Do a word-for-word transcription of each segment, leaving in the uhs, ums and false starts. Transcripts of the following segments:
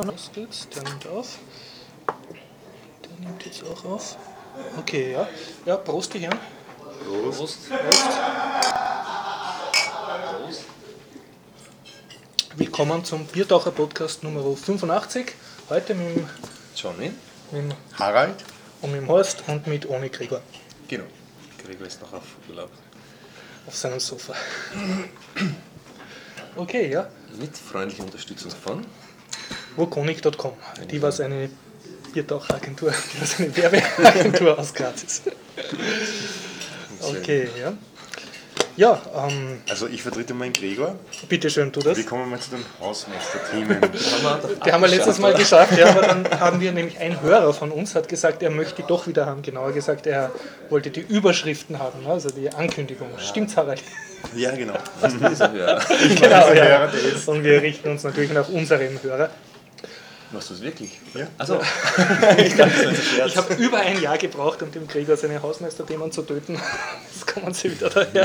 Das geht's, der nimmt auf. Der nimmt jetzt auch auf. Okay, ja. Ja, Prost, die Herren. Prost. Prost. Prost. Willkommen zum Biertaucher-Podcast Nummer fünfundachtzig. Heute mit dem Johnny, mit dem Harald und mit dem Horst und mit ohne Gregor. Genau. Gregor ist noch auf Urlaub. Auf seinem Sofa. Okay, ja. Mit freundlicher Unterstützung von Wokonic Punkt com. Die war eine Biertaucheragentur, die war eine Werbeagentur aus Graz ist. Okay, ja. Ja, ähm, Also ich vertrete meinen Gregor. bitteschön, tu das. Wie kommen wir zu den Hausmeisterthemen? Die haben wir letztes Mal geschafft, ja, aber dann haben wir nämlich, ein Hörer von uns hat gesagt, er möchte die doch wieder haben. Genauer gesagt, er wollte die Überschriften haben, also die Ankündigung. Stimmt's, Harald? Ja, genau. Was ist dieser Hörer? Genau, ja. Hörer, der ist- Und wir richten uns natürlich nach unserem Hörer. Machst du es wirklich? Ja. Achso. Ich dachte, das ist ein Scherz. Ich habe über ein Jahr gebraucht, um dem Gregor seine Hausmeisterthemen zu töten. Jetzt kommen sie wieder daher.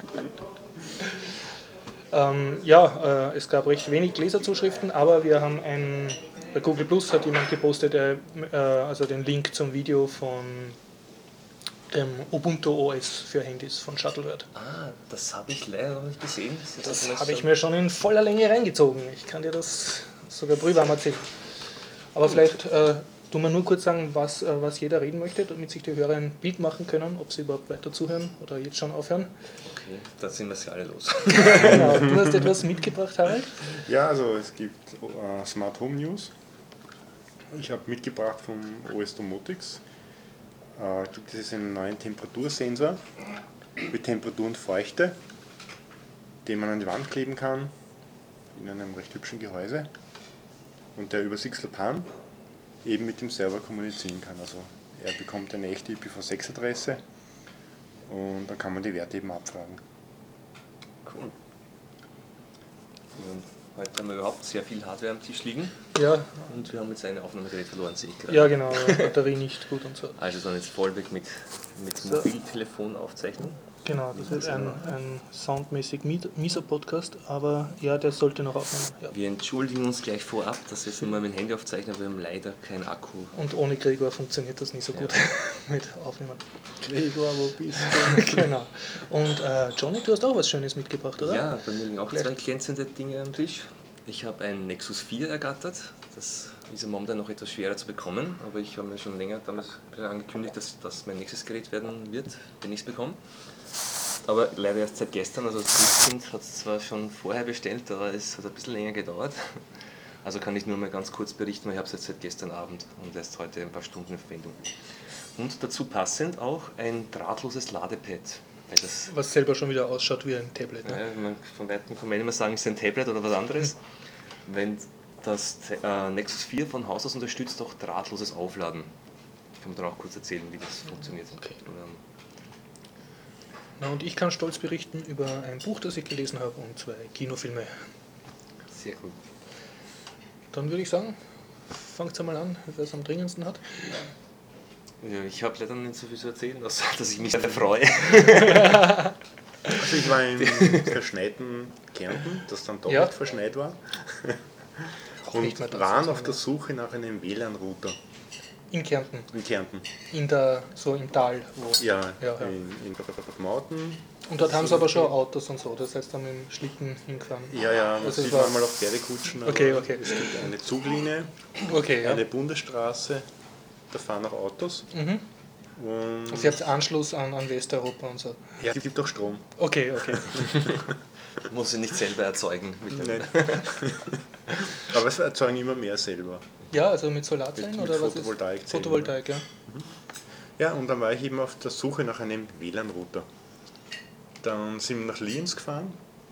ähm, ja, äh, es gab recht wenig Leserzuschriften, aber wir haben ein, bei Google Plus hat jemand gepostet, der, äh, also den Link zum Video von dem Ubuntu O S für Handys von Shuttlebird. Ah, das habe ich leider noch nicht gesehen. Das habe ich mir schon in voller Länge reingezogen. Ich kann dir das sogar brühwarm erzählen. Aber vielleicht äh, tun wir nur kurz sagen, was, äh, was jeder reden möchte, damit sich die Hörer ein Bild machen können, ob sie überhaupt weiter zuhören oder jetzt schon aufhören. Okay, dann sind wir sie alle los. Genau, du hast etwas mitgebracht, Harald. Ja, also es gibt äh, Smart Home News. Ich habe mitgebracht vom O S Domotics. Äh, gibt es einen neuen Temperatursensor mit Temperatur und Feuchte, den man an die Wand kleben kann, in einem recht hübschen Gehäuse. Und der über Sixtelpan eben mit dem Server kommunizieren kann. Also er bekommt eine echte I P v sechs Adresse und dann kann man die Werte eben abfragen. Cool. Und heute haben wir überhaupt sehr viel Hardware am Tisch liegen Ja, und wir haben jetzt ein Aufnahmegerät verloren, sehe ich gerade. ja genau, Batterie nicht gut und so. Also dann jetzt vollweg mit, mit So. Mobiltelefon aufzeichnen. Genau, das wird ein, ein soundmäßig mieser Podcast, aber ja, der sollte noch aufnehmen. Ja. Wir entschuldigen uns gleich vorab, dass wir jetzt nur mal mit dem Handy aufzeichnen, wir haben leider keinen Akku. Und ohne Gregor funktioniert das nicht so gut mit Aufnehmen. Gregor, wo bist Genau. Und äh, Johnny, du hast auch was Schönes mitgebracht, oder? Ja, bei mir liegen auch Vielleicht- zwei glänzende Dinge am Tisch. Ich habe ein Nexus vier ergattert. Das ist ja momentan noch etwas schwerer zu bekommen, aber ich habe mir schon länger damals angekündigt, dass das mein nächstes Gerät werden wird, wenn ich es bekomme. Aber leider erst seit gestern, also das Kind hat es zwar schon vorher bestellt, aber es hat ein bisschen länger gedauert. Also kann ich nur mal ganz kurz berichten, weil ich habe es jetzt seit gestern Abend und erst heute ein paar Stunden in Verwendung. Und dazu passend auch ein drahtloses Ladepad. Weil das, Was selber schon wieder ausschaut wie ein Tablet. Ne? ja, man, von Weitem kann man nicht mehr sagen, es ist ein Tablet oder was anderes. Wenn das äh, Nexus vier von Haus aus unterstützt, auch drahtloses Aufladen. Ich kann mir dann auch kurz erzählen, wie das funktioniert. Okay. Ähm, Na, und ich kann stolz berichten über ein Buch, das ich gelesen habe und zwei Kinofilme. Sehr gut. Dann würde ich sagen, fangt einmal an, wer es am dringendsten hat. Ja, ich habe leider nicht so viel zu erzählen, außer dass ich mich sehr freue. Also ich war im verschneiten Kärnten, das dann doppelt Ja. verschneit war. Auch nicht mehr Und das, waren was auf man- der Suche nach einem W L A N-Router In Kärnten, in Kärnten. in der, so im Tal. Wo. Ja, Ja, ja. in, in Mauten. Und dort haben sie aber schon Autos und so, das heißt, da mit dem Schlitten hingefahren. Ja, ja, man Das sieht ist was- manchmal auch Pferdekutschen. aber Okay, okay. Es gibt eine Zuglinie, Okay, ja. eine Bundesstraße, da fahren auch Autos. Mhm. Und Und sie hat Anschluss an, an Westeuropa und so. ja, es gibt auch Strom. Okay, okay. Muss sie nicht selber erzeugen. Mit dem Nein. Aber es erzeugen immer mehr selber. Ja, also mit Solarzellen Mit- mit oder was ist? Photovoltaikzellen, Photovoltaik, ja. Ja, und dann war ich eben auf der Suche nach einem W L A N-Router. Dann sind wir nach Lienz gefahren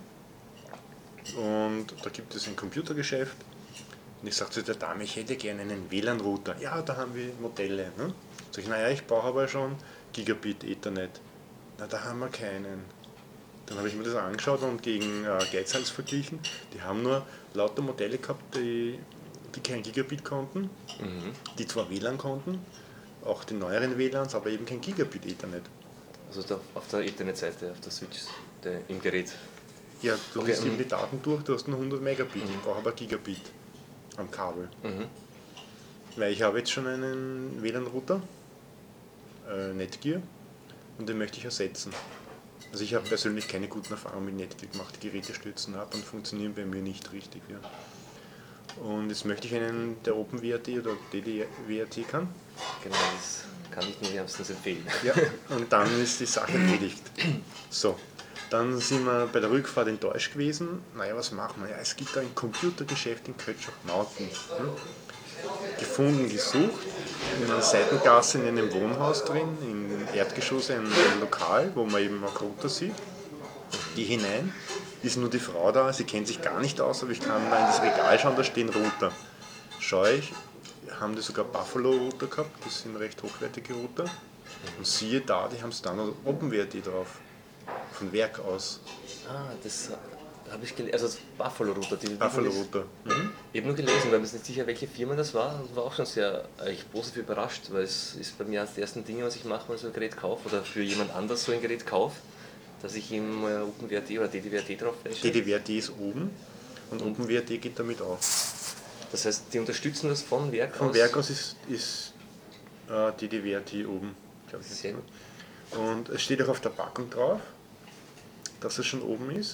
und da gibt es ein Computergeschäft. Und ich sagte zu der Dame, ich hätte gerne einen W L A N-Router. Ja, da haben wir Modelle. Ne? Sag ich, naja, ich brauche aber schon Gigabit Ethernet. Na, da haben wir keinen. Dann habe ich mir das angeschaut und gegen äh, Geizhals verglichen. Die haben nur lauter Modelle gehabt, die, die kein Gigabit konnten, Mhm. die zwar W L A N konnten, auch die neueren W L A Ns, aber eben kein Gigabit Ethernet. Also da, auf der Internetseite, auf der Switch der, im Gerät. Ja, du Okay, liest eben mhm. die Daten durch, du hast nur hundert Megabit, Mhm. ich brauche aber Gigabit. am Kabel. Mhm. Weil ich habe jetzt schon einen W L A N-Router, äh, Netgear, und den möchte ich ersetzen. Also ich habe persönlich keine guten Erfahrungen mit Netgear gemacht, die Geräte stürzen ab und funktionieren bei mir nicht richtig. Ja. Und jetzt möchte ich einen, der OpenWrt oder D D W R T kann. Genau, das kann ich nur wärmstens empfehlen. Ja, und dann ist die Sache erledigt. So, dann sind wir bei der Rückfahrt enttäuscht gewesen. Naja, was machen wir? Ja, es gibt da ein Computergeschäft in Kötschach-Nauten. Hm? Gefunden, gesucht, in einer Seitengasse in einem Wohnhaus drin, im Erdgeschoss ein, ein Lokal, wo man eben auch runter sieht. Die hinein, ist nur die Frau da, sie kennt sich gar nicht aus, aber ich kann da in das Regal schauen, da stehen Router. Schaue ich, haben die sogar Buffalo-Router gehabt, das sind recht hochwertige Router. Und siehe da, die haben Standard OpenWrt drauf, von Werk aus. Ah, das habe ich gelesen, also das Buffalo-Router. Die Buffalo-Router. Mhm. Ich habe nur gelesen, weil mir ist nicht sicher, welche Firma das war, und war auch schon sehr eigentlich positiv überrascht, weil es ist bei mir eines der ersten Dinge, was ich mache, wenn ich so ein Gerät kaufe oder für jemand anders so ein Gerät kaufe, dass ich ihm äh, OpenWrt oder D D W R T drauf flashe. D D W R T ist oben und OpenWrt geht damit auf. Das heißt, die unterstützen das von Werk Von aus? Werk aus ist, ist äh, D D W R T oben, glaube ich. Sehr gut. Und es steht auch auf der Packung drauf, dass es schon oben ist.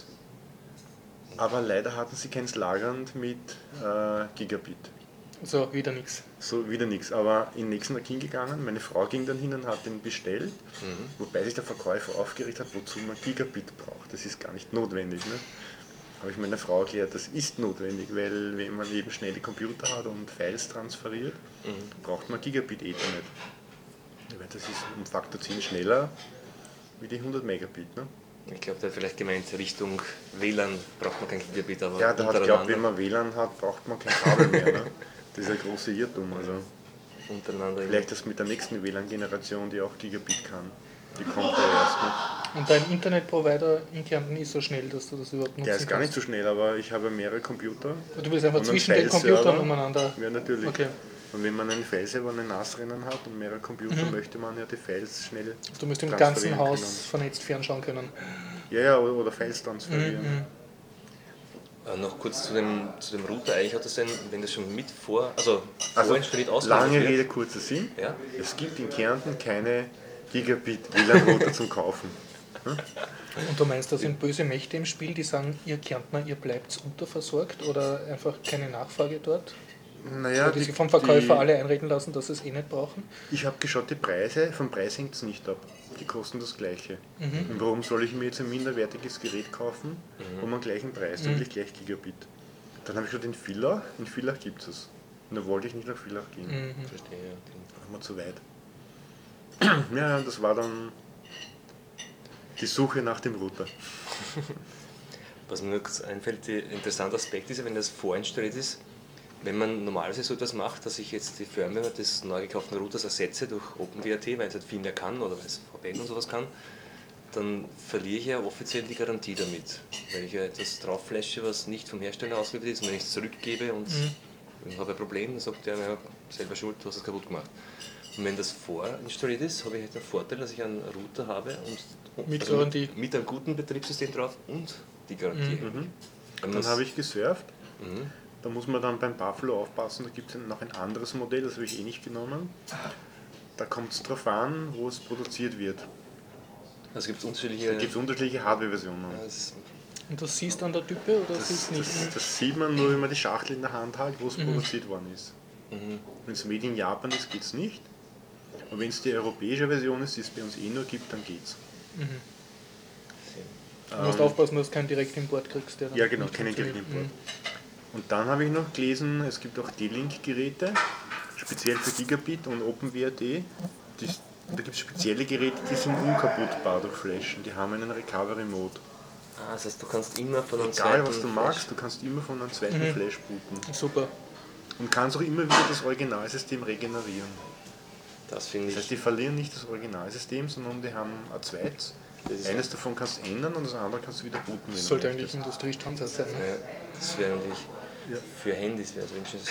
Aber leider hatten sie keins lagernd mit äh, Gigabit. So, wieder nichts. So, wieder nichts. Aber in den nächsten Tag hingegangen, meine Frau ging dann hin und hat den bestellt, Mhm. wobei sich der Verkäufer aufgeregt hat, wozu man Gigabit braucht. Das ist gar nicht notwendig. Ne? Habe ich meiner Frau erklärt, das ist notwendig, weil wenn man eben schnelle Computer hat und Files transferiert, Mhm. braucht man Gigabit Ethernet. Weil das ist um Faktor zehn schneller wie die hundert Megabit. Ne? Ich glaube, der hat vielleicht gemeint, Richtung W L A N braucht man kein Gigabit, aber Ja, der hat geglaubt, untereinander, wenn man W L A N hat, braucht man kein Kabel mehr. Ne? Das ist ein großer Irrtum. Also untereinander vielleicht das mit der nächsten W L A N-Generation, die auch Gigabit kann. Die kommt ja erst noch. Und dein Internetprovider in Kärnten ist so schnell, dass du das überhaupt nutzen Der ist gar nicht kannst? so schnell, aber ich habe mehrere Computer. Du willst einfach Und einen zwischen den File-Server. Computern umeinander. Ja, natürlich. Okay. Und wenn man einen File-Server und einen N A S-Rennen hat und mehrere Computer, Mhm. möchte man ja die Files schnell Du musst im transferieren ganzen Haus können. vernetzt fernschauen können. Ja, ja, oder, oder Files transferieren. Mhm. Äh, noch kurz zu dem, zu dem Router. Eigentlich hat das ein, wenn das schon mit vor, also, Also, vorinstalliert ausgelöst lange wird. Rede, kurzer Sinn. Ja? Es gibt in Kärnten keine Gigabit-W L A N-Router zum Kaufen. Und du meinst, da sind böse Mächte im Spiel, die sagen, ihr Kärntner, ihr bleibt unterversorgt oder einfach keine Nachfrage dort? Naja, Oder die sich vom Verkäufer alle einreden lassen, dass sie es eh nicht brauchen? Ich habe geschaut, die Preise, vom Preis hängt es nicht ab. Die kosten das Gleiche. Mhm. Und warum soll ich mir jetzt ein minderwertiges Gerät kaufen, Mhm. um einen gleichen Preis, dann will ich gleich Gigabit. Dann habe ich geschaut, in Villach, in Villach gibt es. Und da wollte ich nicht nach Villach gehen. Mhm. Verstehe, ja. Da waren wir zu weit. Ja, das war dann die Suche nach dem Router. Was mir nur kurz einfällt, der interessante Aspekt ist ja, wenn das vorinstalliert ist, wenn man normalerweise so etwas macht, dass ich jetzt die Firmware des neu gekauften Routers ersetze durch OpenWrt, weil es halt viel mehr kann oder weil es V P N und sowas kann, dann verliere ich ja offiziell die Garantie damit. Weil ich ja etwas drauf flashe, was nicht vom Hersteller ausgeliefert ist, und wenn ich es zurückgebe und Mhm. ich habe ein Problem, dann sagt der, ja, selber schuld, du hast es kaputt gemacht. Und wenn das vorinstalliert ist, habe ich halt den Vorteil, dass ich einen Router habe und Mit also Garantie. mit, mit einem guten Betriebssystem drauf und die Garantie. Mhm. Wenn Dann man's- habe ich gesurft. Mhm. Da muss man dann beim Buffalo aufpassen, da gibt es noch ein anderes Modell, das habe ich eh nicht genommen. Da kommt es drauf an, wo es produziert wird. Also gibt es unterschiedliche. Da gibt es unterschiedliche Hardware-Versionen. Ja, das- Und das siehst du an der Type oder Das, siehst du nicht? das, das sieht man nur, wenn man die Schachtel in der Hand hat, wo es Mhm. produziert worden ist. mhm. Wenn es Made in Japan ist, geht es nicht. Und wenn es die europäische Version ist, die es bei uns eh nur gibt, dann geht's. Mhm. Sehr- Du musst Ähm, aufpassen, dass du keinen Direktimport kriegst. Der dann Ja, genau, nicht keinen funktioniert. Direktimport. Und dann habe ich noch gelesen, es gibt auch D-Link-Geräte, speziell für Gigabit und OpenWrt. Die, da gibt es spezielle Geräte, die sind unkaputtbar durch Flashen. Die haben einen Recovery-Mode. Ah, das heißt, du kannst immer von einem Egal, zweiten was du Flash- magst, du kannst immer von einem zweiten Mhm. Flash booten. Mhm. Super. Und kannst auch immer wieder das Originalsystem regenerieren. Das finde Das ich. heißt, die verlieren nicht das Originalsystem, sondern die haben ein zweites. Das ist- Eines davon kannst du ändern und das andere kannst du wieder booten. wenn Das du sollte eigentlich möchtest. Industriestandard sein. Ne? Ja, das wäre natürlich. Ja. Für Handys wäre es wünschenswert.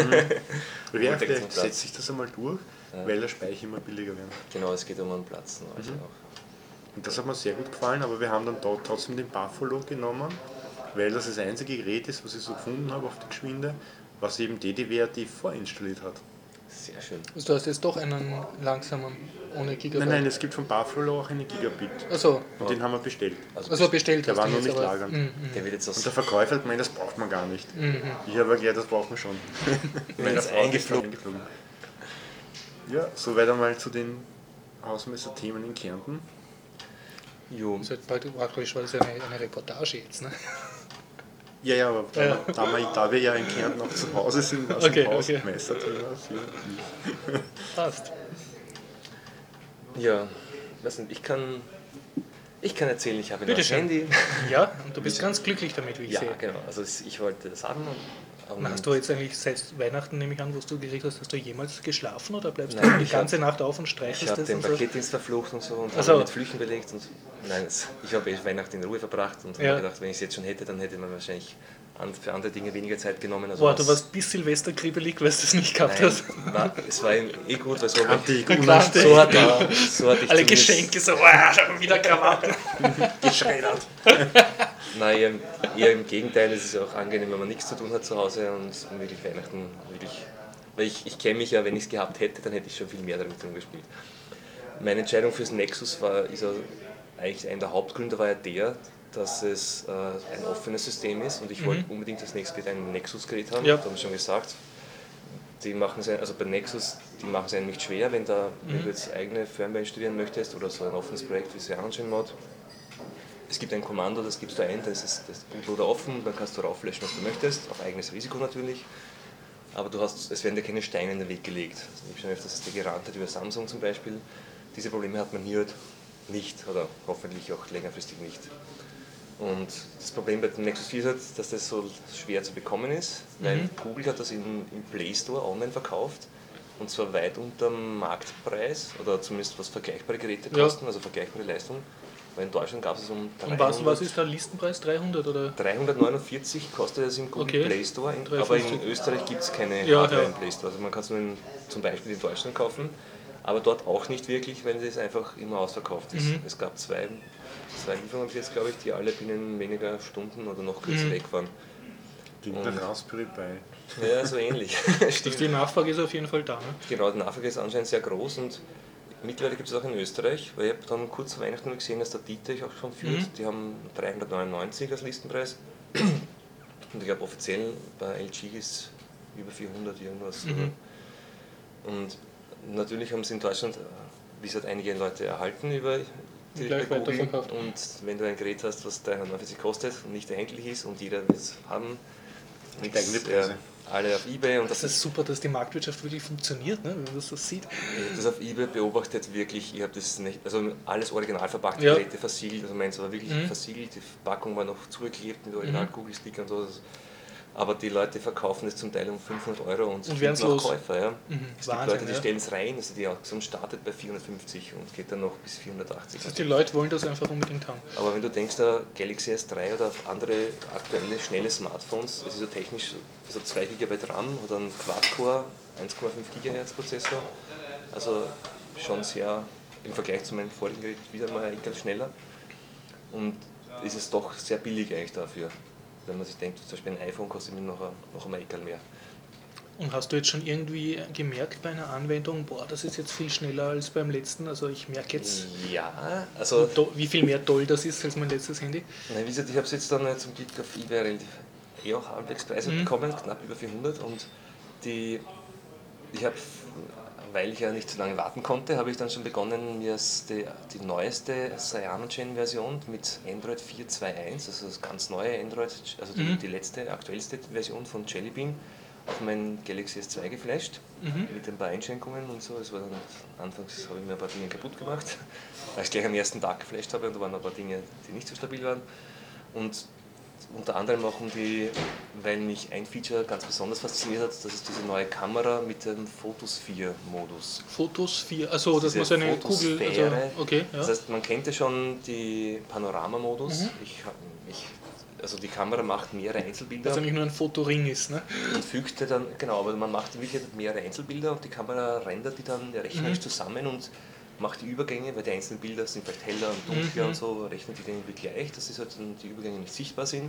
Wer Und vielleicht Platz. setzt sich das einmal durch, Ja. weil der Speicher immer billiger wird. Genau, es geht um einen Platz. Also Mhm. auch. Und das hat mir sehr gut gefallen, aber wir haben dann dort trotzdem den Buffalo genommen, weil das das einzige Gerät ist, was ich so gefunden habe auf die Geschwinde, was eben D D W R D vorinstalliert hat. Sehr schön. Also du hast jetzt doch einen langsamen, ohne Gigabyte. Nein, nein, es gibt von Buffalo auch einen Gigabit. Achso, Und den haben wir bestellt. also bestellt Der hast war du noch jetzt, nicht aber- lagernd. Mhm. Der wird jetzt Und aus, der Verkäufer hat gemeint, das braucht man gar nicht. Mhm. Ich habe erklärt, das braucht man schon. wenn es eingeflogen. Ja, soweit einmal zu den Hausmeister-Themen in Kärnten. Jo. Das ist halt praktisch, weil es ja eine, eine Reportage jetzt, ne? Ja, ja, aber da, Ja. Da, wir, da wir ja in Kärnten auch zu Hause sind, was Okay, ein okay. Hausmeister-Thema für Passt. Ja, weiß nicht, ich kann, ich kann erzählen, ich habe ein Bitte neues schön. Handy. Ja, und du bist ganz glücklich damit, wie ich Ja, sehe. genau. Also es- ich wollte das haben. Und, Und hast du jetzt eigentlich seit Weihnachten, nehme ich an, wo du gekriegt hast, hast du jemals geschlafen oder bleibst Nein, du die ich ganze hab- Nacht auf und ich streichst habe das den und so? Paketdienst verflucht und so und Ach so. habe mit Flüchen belegt. Und, nein, es, ich habe eh Weihnachten in Ruhe verbracht und Ja. habe gedacht, wenn ich es jetzt schon hätte, dann hätte man wahrscheinlich an, für andere Dinge weniger Zeit genommen. Also Boah, was- du warst bis Silvester kribbelig, weil du es nicht gehabt Nein, hast. war, es war ihm eh gut, weil so, Kantig, Klar. unanständig, so, hatte ich, so hatte ich Alle zumindest- Geschenke so, wow, schon wieder Krawatte. geschreddert. Nein, eher, im- eher im Gegenteil, es ist ja auch angenehm, wenn man nichts zu tun hat zu Hause und wirklich Weihnachten wirklich. Weil ich, ich kenne mich ja, wenn ich es gehabt hätte, dann hätte ich schon viel mehr damit rumgespielt. Meine Entscheidung fürs Nexus war, ist ja eigentlich einer der Hauptgründe war ja der, dass es äh, ein offenes System ist und ich wollte unbedingt das nächste Gerät ein Nexus-Gerät haben, Ja. das haben wir schon gesagt. Die machen es, also bei Nexus, die machen es einem nicht schwer, wenn, da, wenn du jetzt eigene Firmware installieren möchtest oder so ein offenes Projekt wie CyanogenMod. Es gibt ein Kommando, das gibst du ein, das ist das Bootloader offen, dann kannst du rauflöschen, was du möchtest, auf eigenes Risiko natürlich. Aber du hast, es werden dir keine Steine in den Weg gelegt. Also ich habe schon öfters das gerannt hat über Samsung zum Beispiel. Diese Probleme hat man hier halt nicht oder hoffentlich auch längerfristig nicht. Und das Problem bei dem Nexus vier ist halt, dass das so schwer zu bekommen ist, weil Google hat das im, im Play Store online verkauft und zwar weit unter dem Marktpreis oder zumindest was vergleichbare Geräte Ja. kosten, also vergleichbare Leistung. Weil in Deutschland gab es es um Und was, was ist der Listenpreis? dreihundert oder? dreihundertneunundvierzig kostet es im Google Okay. Play Store, in, aber dreihundertfünfzig. in Österreich gibt es keine Ja, Hardware ja. im Play Store. Also man kann es nur in, zum Beispiel in Deutschland kaufen, aber dort auch nicht wirklich, weil das einfach immer ausverkauft ist. Mhm. Es gab zwei, zwei Lieferungen bis jetzt, glaube ich, die alle binnen weniger Stunden oder noch kürzer Mhm. weg waren. Gegen Und- den Raspberry Pi. Ja, so ähnlich. Also Stimmt. die Nachfrage ist auf jeden Fall da. Ne? Genau, die Nachfrage ist anscheinend sehr groß und mittlerweile gibt es auch in Österreich, weil ich habe dann kurz vor Weihnachten gesehen, dass der Dietrich auch schon führt. Mhm. Die haben dreihundertneunundneunzig als Listenpreis. Und ich glaube offiziell bei L G ist über vierhundert irgendwas. Mhm. Und natürlich haben sie in Deutschland, äh, wie gesagt, einige Leute erhalten über die Gleich bei Google. weiterverkauft. Und wenn du ein Gerät hast, was dreihundertneunundvierzig kostet und nicht erhältlich ist und jeder will es haben, Mit eigenen Preise. alle auf eBay und Das ist super, dass die Marktwirtschaft wirklich funktioniert, ne? Wenn man das so sieht. Ich habe das auf eBay beobachtet, wirklich, ich habe das nicht, also alles original verpackte Ja. Geräte versiegelt, also meins war wirklich Mhm. versiegelt, die Packung war noch zugeklebt mit original Mhm. Google-Sticker und so. Aber die Leute verkaufen es zum Teil um fünfhundert Euro und, Und werden's finden auch los. Käufer. Ja. Mhm. Es gibt Wahnsinn, Leute, die ja. stellen es rein, also die Auktion startet bei vierhundertfünfzig und geht dann noch bis vierhundertachtzig. Das heißt, die Leute wollen das einfach unbedingt haben. Aber wenn du denkst, der Galaxy S drei oder andere aktuelle schnelle Smartphones, es ist ja technisch also zwei Gigabyte RAM oder ein Quad-Core eins Komma fünf Gigahertz Prozessor, also schon sehr im Vergleich zu meinem vorigen Gerät wieder mal ein ganz schneller und ist es doch sehr billig eigentlich dafür. Wenn man sich denkt, zum Beispiel ein iPhone kostet mir noch, ein- noch einmal Eckal mehr. Und hast du jetzt schon irgendwie gemerkt bei einer Anwendung, boah, das ist jetzt viel schneller als beim letzten? Also ich merke jetzt, Ja, also do- wie viel mehr toll das ist als mein letztes Handy. Nein, wie gesagt, ich habe es jetzt dann äh, zum Glück auf eBay relativ eh auch halbwegs Preise Mhm. bekommen, knapp über vierhundert und die, ich habe, weil ich ja nicht so lange warten konnte, habe ich dann schon begonnen, mir das- die, die neueste CyanogenMod-Version mit Android vier Punkt zwei Punkt eins, also das ganz neue Android, also die, Mhm. die letzte, aktuellste Version von Jelly Bean auf mein Galaxy S zwei geflasht, Mhm. mit ein paar Einschränkungen und so. Es war dann, anfangs habe ich mir ein paar Dinge kaputt gemacht, weil ich gleich am ersten Tag geflasht habe und da waren ein paar Dinge, die nicht so stabil waren. Und unter anderem auch um die, weil mich ein Feature ganz besonders fasziniert hat, das ist diese neue Kamera mit dem Photosphere-Modus. Fotos vier, also das Diese muss eine Kugel, also, Photosphäre. okay, ja. Das heißt, man kennt ja schon die Panorama-Modus. Mhm. Ich, hab- ich, also die Kamera macht mehrere Einzelbilder Das eigentlich nur ein Fotoring ist, ne? und fügte dann, genau, aber man macht wirklich mehrere Einzelbilder und die Kamera rendert die dann rechnerisch Mhm. zusammen und macht die Übergänge, weil die einzelnen Bilder sind vielleicht heller und dunkler Mhm. und so, rechnet die dann irgendwie gleich, dass die, halt dann die Übergänge nicht sichtbar sind.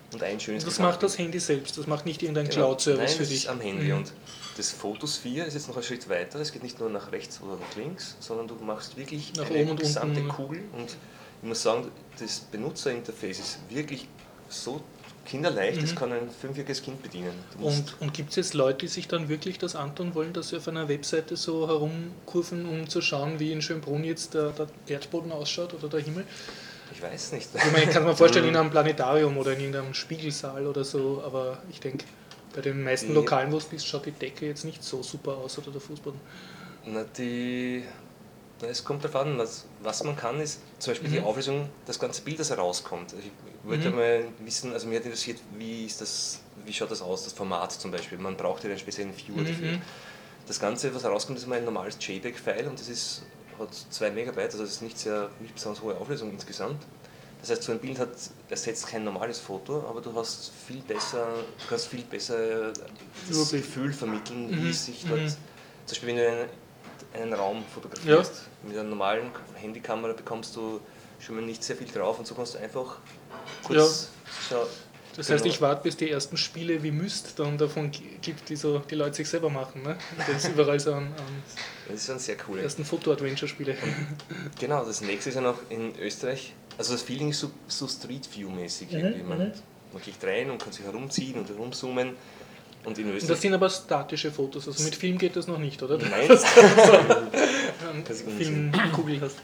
und ein schönes Das macht das Handy selbst, das macht nicht irgendein genau. Cloud-Service Nein, für das dich. ist am Handy Mhm. und das Fotosphere ist jetzt noch ein Schritt weiter, es geht nicht nur nach rechts oder nach links, sondern du machst wirklich Nach eine oben und gesamte unten. Kugel und ich muss sagen, das Benutzerinterface ist wirklich so kinderleicht, das Mhm. kann ein fünfjähriges Kind bedienen. Du musst- Und, und gibt es jetzt Leute, die sich dann wirklich das antun wollen, dass sie auf einer Webseite so herumkurven, um zu schauen, wie in Schönbrunn jetzt der, der Erdboden ausschaut oder der Himmel? ich weiß nicht. Ich meine, ich kann mir vorstellen, in einem Planetarium oder in irgendeinem Spiegelsaal oder so, aber ich denke, bei den meisten Die- Lokalen, wo es bist, schaut die Decke jetzt nicht so super aus oder der Fußboden. Na, die, na, es kommt darauf an, was, was man kann, ist zum Beispiel die Mhm. Auflösung, das ganze Bild, das herauskommt. Also ich wollte Mhm. mal wissen, also mir hat interessiert, wie, ist das, wie schaut das aus, das Format zum Beispiel. Man braucht ja einen speziellen Viewer Mhm. dafür. Das Ganze, was herauskommt, ist mal ein normales JPEG-File und das ist, hat zwei Megabyte, also das ist nicht, sehr, nicht besonders hohe Auflösung insgesamt. Das heißt, so ein Bild hat, ersetzt kein normales Foto, aber du hast viel besser, du kannst viel besser das Überblick. Gefühl vermitteln, wie Mhm. es sich dort, Mhm. zum Beispiel wenn du einen, einen Raum fotografierst, Ja. mit einer normalen Handykamera bekommst du schon mal nicht sehr viel drauf und so kannst du einfach kurz Ja. schau, Das genau. heißt, ich warte, bis die ersten Spiele wie Myst dann davon gi- gibt, die so die Leute sich selber machen. Ne? Und jetzt überall so an, an Das ist schon sehr cool. ersten Foto-Adventure-Spiele. Genau, das nächste ist ja noch in Österreich, also das Feeling ist so, so Street View-mäßig Mhm, irgendwie. Man, mhm. man geht rein und kann sich herumziehen und herumzoomen. Und in Und das Österreich. sind aber statische Fotos, also mit Film geht das noch nicht, oder? Nein, Dass du so einen Das ist Filmkugel hast.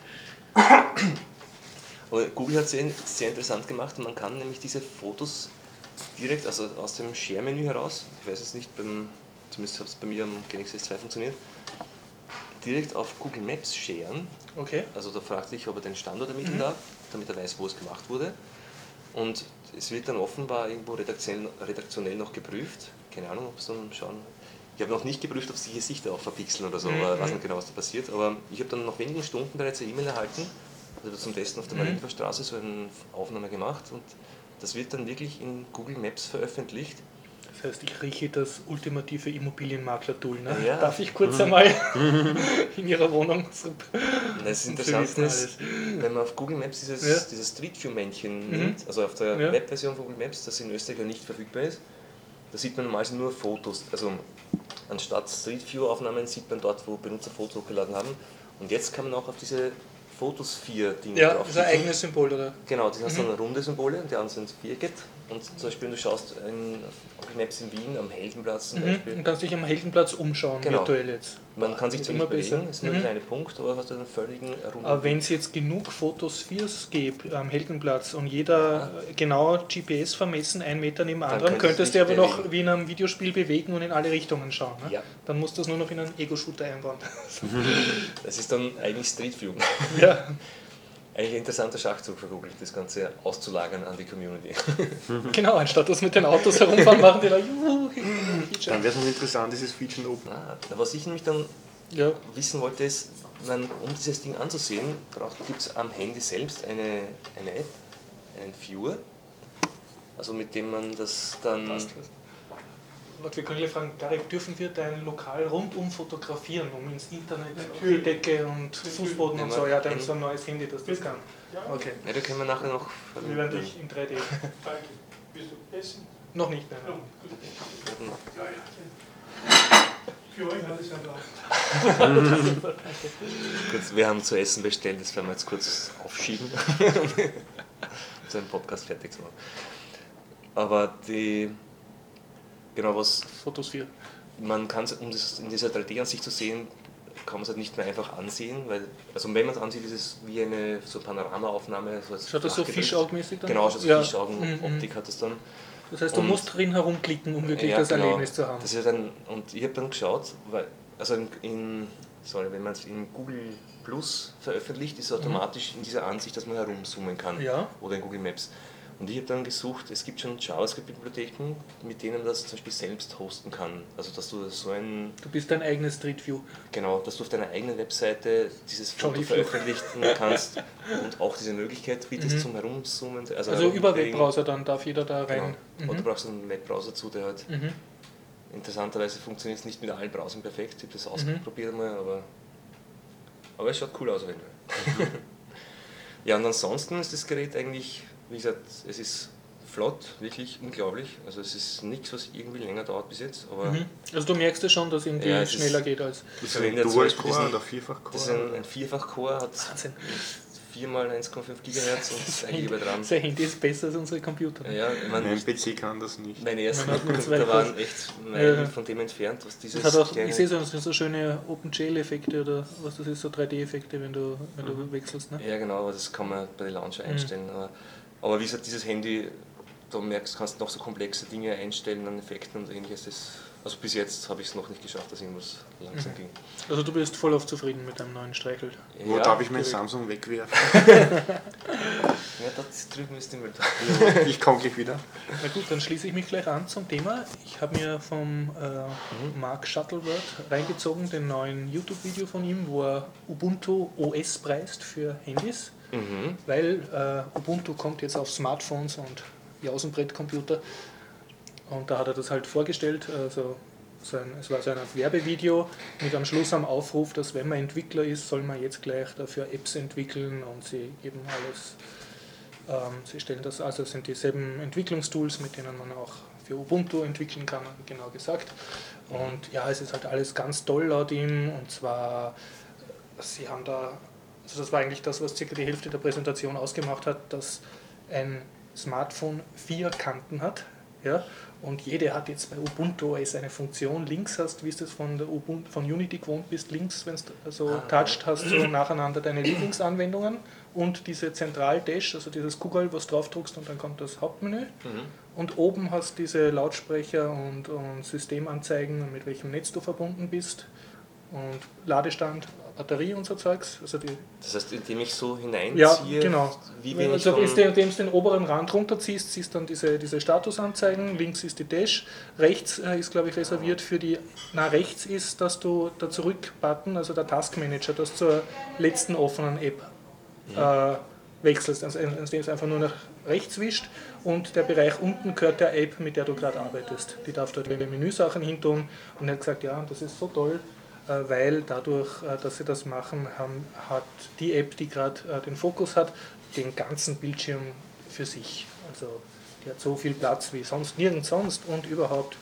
aber Google hat es sehr, sehr interessant gemacht. Man kann nämlich diese Fotos direkt, also aus dem Share-Menü heraus, ich weiß es nicht, beim, zumindest hat es bei mir am Galaxy S zwei funktioniert, direkt auf Google Maps sharen. Okay. Also da fragt dich, ob er den Standort ermitteln Mhm. darf, damit er weiß, wo es gemacht wurde. Und es wird dann offenbar irgendwo redaktionell, redaktionell noch geprüft. Keine Ahnung, ob es dann schauen. Ich habe noch nicht geprüft, ob sie hier Sichter auch verpixeln oder so, Mhm. aber ich weiß nicht genau, was da passiert. Aber ich habe dann nach wenigen Stunden bereits eine E-Mail erhalten, also zum Testen auf der Mhm. Marienstraße so eine Aufnahme gemacht und das wird dann wirklich in Google Maps veröffentlicht. Das heißt, ich rieche das ultimative Immobilienmakler-Tool. Ne? Ja. Darf ich kurz einmal in Ihrer Wohnung? So. Und das Und Sie Interessante wissen ist, wenn man auf Google Maps dieses, Ja. dieses Street View-Männchen Mhm. nimmt, also auf der Ja. Webversion von Google Maps, das in Österreich ja nicht verfügbar ist, da sieht man normalerweise nur Fotos. Also anstatt Street View-Aufnahmen sieht man dort, wo Benutzer Fotos hochgeladen haben. Und jetzt kann man auch auf diese Fotosphere-Dinge Ja, drauf das ist ein eigenes Symbol, oder? Genau, das sind Mhm. dann runde Symbole und die anderen sind viereckig. Und zum Beispiel, wenn du schaust in, auf Google Maps in Wien am Heldenplatz zum Mhm. Beispiel, Und kannst dich am Heldenplatz umschauen, Genau. virtuell jetzt. man kann sich Wird zwar immer nicht bewegen, besser. ist nur Mhm. der eine Punkt, aber hast du einen völligen runden Aber wenn es jetzt genug Fotospheres gibt am Heldenplatz und jeder genau G P S vermessen, einen Meter neben Dann anderen, könntest könntest du du aber dich noch bewegen. wie in einem Videospiel bewegen und in alle Richtungen schauen. Ne? Ja. Dann musst du das nur noch in einen Ego-Shooter einbauen. Das ist dann eigentlich Street View. Ja, Eigentlich ein interessanter Schachzug für Google, das Ganze auszulagern an die Community. genau, anstatt dass mit den Autos herumfahren, machen die da juhu, Dann wäre es noch interessant, dieses Feature Open. Ah, was ich nämlich dann ja. wissen wollte, ist, man, um dieses Ding anzusehen, gibt es am Handy selbst eine, eine App, einen Viewer, also mit dem man das dann... Passt das. Warte, wir können hier fragen, Tarek, dürfen wir dein Lokal rundum fotografieren, um ins Internet, auf die Decke und Fußboden und so? Ja, dann so ein neues Handy, das das kann. Okay, Ja, da können wir nachher noch... wir werden dich in drei D. Danke. Willst du essen? Noch nicht, nein. Ja, nein. gut. Ja, ja. Für euch alles erlaubt. Kurz, wir haben zu essen bestellt, das werden wir jetzt kurz aufschieben, so einen Podcast fertig zu machen. Aber die... Genau, was Fotosphere. man kann, um das in dieser drei D-Ansicht zu sehen, kann man es halt nicht mehr einfach ansehen, weil, also wenn man es ansieht, ist es wie eine so Panorama-Aufnahme. So als Schaut das so flach gedrückt. Fischaugenmäßig dann? Genau, schaut so Ja. Fischaugen-Optik hat es dann. Das heißt, du Und- musst drin herumklicken, um wirklich Ja, das genau. Erlebnis zu haben. Das ist dann, und ich habe dann geschaut, weil, also in, in sorry, wenn man es in Google Plus veröffentlicht, ist es automatisch in dieser Ansicht, dass man herumzoomen kann. Ja. Oder in Google Maps. Und ich habe dann gesucht, es gibt schon JavaScript-Bibliotheken, mit denen man das zum Beispiel selbst hosten kann. Also dass du so ein, Du bist dein eigenes Street View. genau, dass du auf deiner eigenen Webseite dieses Foto Jolly View. veröffentlichen kannst und auch diese Möglichkeit bietest Mhm. zum Herumzoomen. Also herum- über bewegen. Webbrowser dann darf jeder da Genau. rein. Und du Mhm. brauchst einen Webbrowser zu, der halt Mhm. interessanterweise funktioniert es nicht mit allen Browsern perfekt. Ich habe Mhm. das ausprobiert einmal, aber, aber es schaut cool aus auf jeden Fall. Ja, und ansonsten ist das Gerät eigentlich, wie gesagt, es ist flott, wirklich unglaublich. Also es ist nichts, was irgendwie länger dauert bis jetzt. Aber Mhm. Also du merkst ja schon, dass irgendwie Ja, es schneller ist- geht als... ich Ist ein verwende zum Beispiel Dual-Core diesen- oder Vierfach-Core? das ist ein, ein Vierfach-Core, hat Wahnsinn. vier mal eins Komma fünf Gigahertz und ist eigentlich überdran. Sein Handy ist besser als unsere Computer. Ne? Ja, ich meine, Mein P C kann das nicht. meine ersten Man hat nur zwei Computer waren Kurs. echt Meilen Ja. von dem entfernt, was dieses Das hat auch, kleine- ich sehe so, so schöne OpenGL-Effekte oder was das ist, so drei D-Effekte, wenn du, wenn du wechselst. Ne? Ja, genau, aber das kann man bei den Launcher Mhm. einstellen. Aber, aber wie gesagt, dieses Handy, da merkst kannst du noch so komplexe Dinge einstellen an Effekten und ähnliches. Das, also bis jetzt habe ich es noch nicht geschafft, dass irgendwas langsam ging. Also du bist voll auf zufrieden mit deinem neuen Streichel. Wo ja, darf ich mein direkt. Samsung wegwerfen? Ja, da drüben ist die Müll da. Ich komme gleich wieder. Na gut, dann schließe ich mich gleich an zum Thema. Ich habe mir vom äh, Mark Shuttleworth reingezogen, den neuen YouTube-Video von ihm, wo er Ubuntu O S preist für Handys, Mhm. weil äh, Ubuntu kommt jetzt auf Smartphones und Jausenbrettcomputer. Und da hat er das halt vorgestellt, also so ein, es war so ein Werbevideo mit am Schluss am Aufruf, dass wenn man Entwickler ist, soll man jetzt gleich dafür Apps entwickeln und sie geben alles, ähm, sie stellen das, also es sind dieselben Entwicklungstools, mit denen man auch für Ubuntu entwickeln kann, genau gesagt. Und ja, es ist halt alles ganz toll laut ihm, und zwar, sie haben da, also das war eigentlich das, was circa die Hälfte der Präsentation ausgemacht hat, dass ein Smartphone vier Kanten hat, ja, und jede hat jetzt bei Ubuntu O S eine Funktion. Links hast, wie es das von, der Ubuntu, von Unity gewohnt bist, links, wenn du so Ah, toucht, hast du nacheinander deine Lieblingsanwendungen und diese Zentral-Dash, also dieses Kugel, was drauf drückst und dann kommt das Hauptmenü. Mhm. Und oben hast diese Lautsprecher und, und Systemanzeigen, mit welchem Netz du verbunden bist. Und Ladestand, Batterie und so Zeugs. Also die, Das heißt, indem ich so hineinziehe, ja, genau. wie wenn ich Also, von, indem du den oberen Rand runterziehst, siehst dann diese, diese Statusanzeigen. Links ist die Dash. Rechts äh, ist, glaube ich, reserviert für die. Na, rechts ist, dass du der Zurück-Button, also der Taskmanager, das zur letzten offenen App äh, wechselst. Also, indem es einfach nur nach rechts wischt. Und der Bereich unten gehört der App, mit der du gerade arbeitest. Die darf dort ihre Menüsachen hin tun. Und er hat gesagt, ja, das ist so toll, weil dadurch, dass sie das machen, haben, hat die App, die gerade den Fokus hat, den ganzen Bildschirm für sich. Also die hat so viel Platz wie sonst nirgends sonst, und überhaupt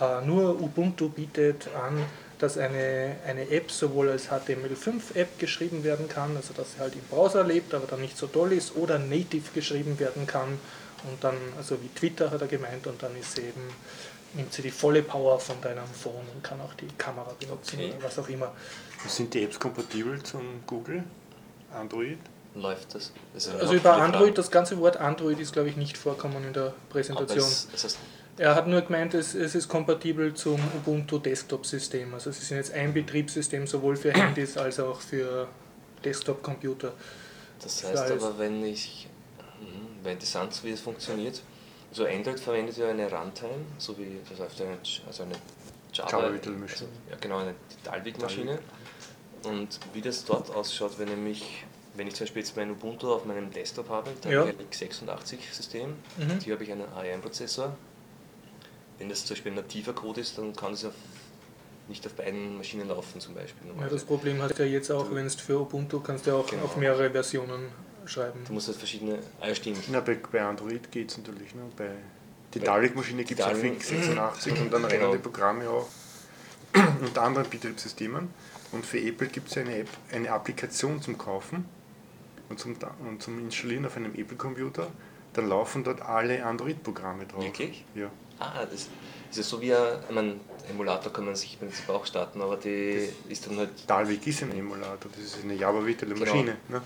nur Ubuntu bietet an, dass eine, eine App sowohl als H T M L fünf App geschrieben werden kann, also dass sie halt im Browser lebt, aber dann nicht so toll ist, oder native geschrieben werden kann, und dann, also wie Twitter hat er gemeint, und dann ist sie eben, nimmt sie die volle Power von deinem Phone und kann auch die Kamera benutzen, Okay. oder was auch immer. Sind die Apps kompatibel zum Google? Android? läuft das. das ist eine Also über gute Frage. Android, das ganze Wort Android ist, glaube ich, nicht vorkommen in der Aber Präsentation. es, es heißt, Er hat nur gemeint, es, es ist kompatibel zum Ubuntu Desktop-System. Also sie sind jetzt ein Betriebssystem sowohl für Handys als auch für Desktop-Computer. das Für heißt alles. aber, wenn ich, mhm, wäre interessant, wie es funktioniert. Also Android verwendet ja eine Runtime, so wie das läuft eine, also eine Java, Java Virtual Machine. Also, ja genau, eine Dalvik-Maschine. Und wie das dort ausschaut, wenn nämlich, wenn ich zum Beispiel jetzt mein Ubuntu auf meinem Desktop habe, dann Ja. habe ich ein x sechsundachtzig-System, Mhm. hier habe ich einen A R M-Prozessor. Wenn das zum Beispiel ein nativer Code ist, dann kann es auf, nicht auf beiden Maschinen laufen zum Beispiel. Ja, das Problem hast du ja jetzt auch, wenn es für Ubuntu kannst du auch Genau. auf mehrere Versionen schreiben. Du musst halt verschiedene, ah ja stimmt, Na, bei, bei Android geht es natürlich. Ne? Bei die Bei- Dalvik-Maschine gibt es auf Dalvik- x sechsundachtzig und dann rennen Genau. die Programme auch unter anderen Betriebssystemen. Und für Apple gibt es eine App, eine Applikation zum Kaufen und zum, und zum Installieren auf einem Apple-Computer. Dann laufen dort alle Android-Programme drauf. Wirklich? Ja. ah, das ist ja so wie ein, ich mein, Emulator kann man sich im Prinzip auch starten, aber die ist dann halt Dalvik ist ein Emulator, das ist eine Java virtuelle Genau. Maschine. Ne?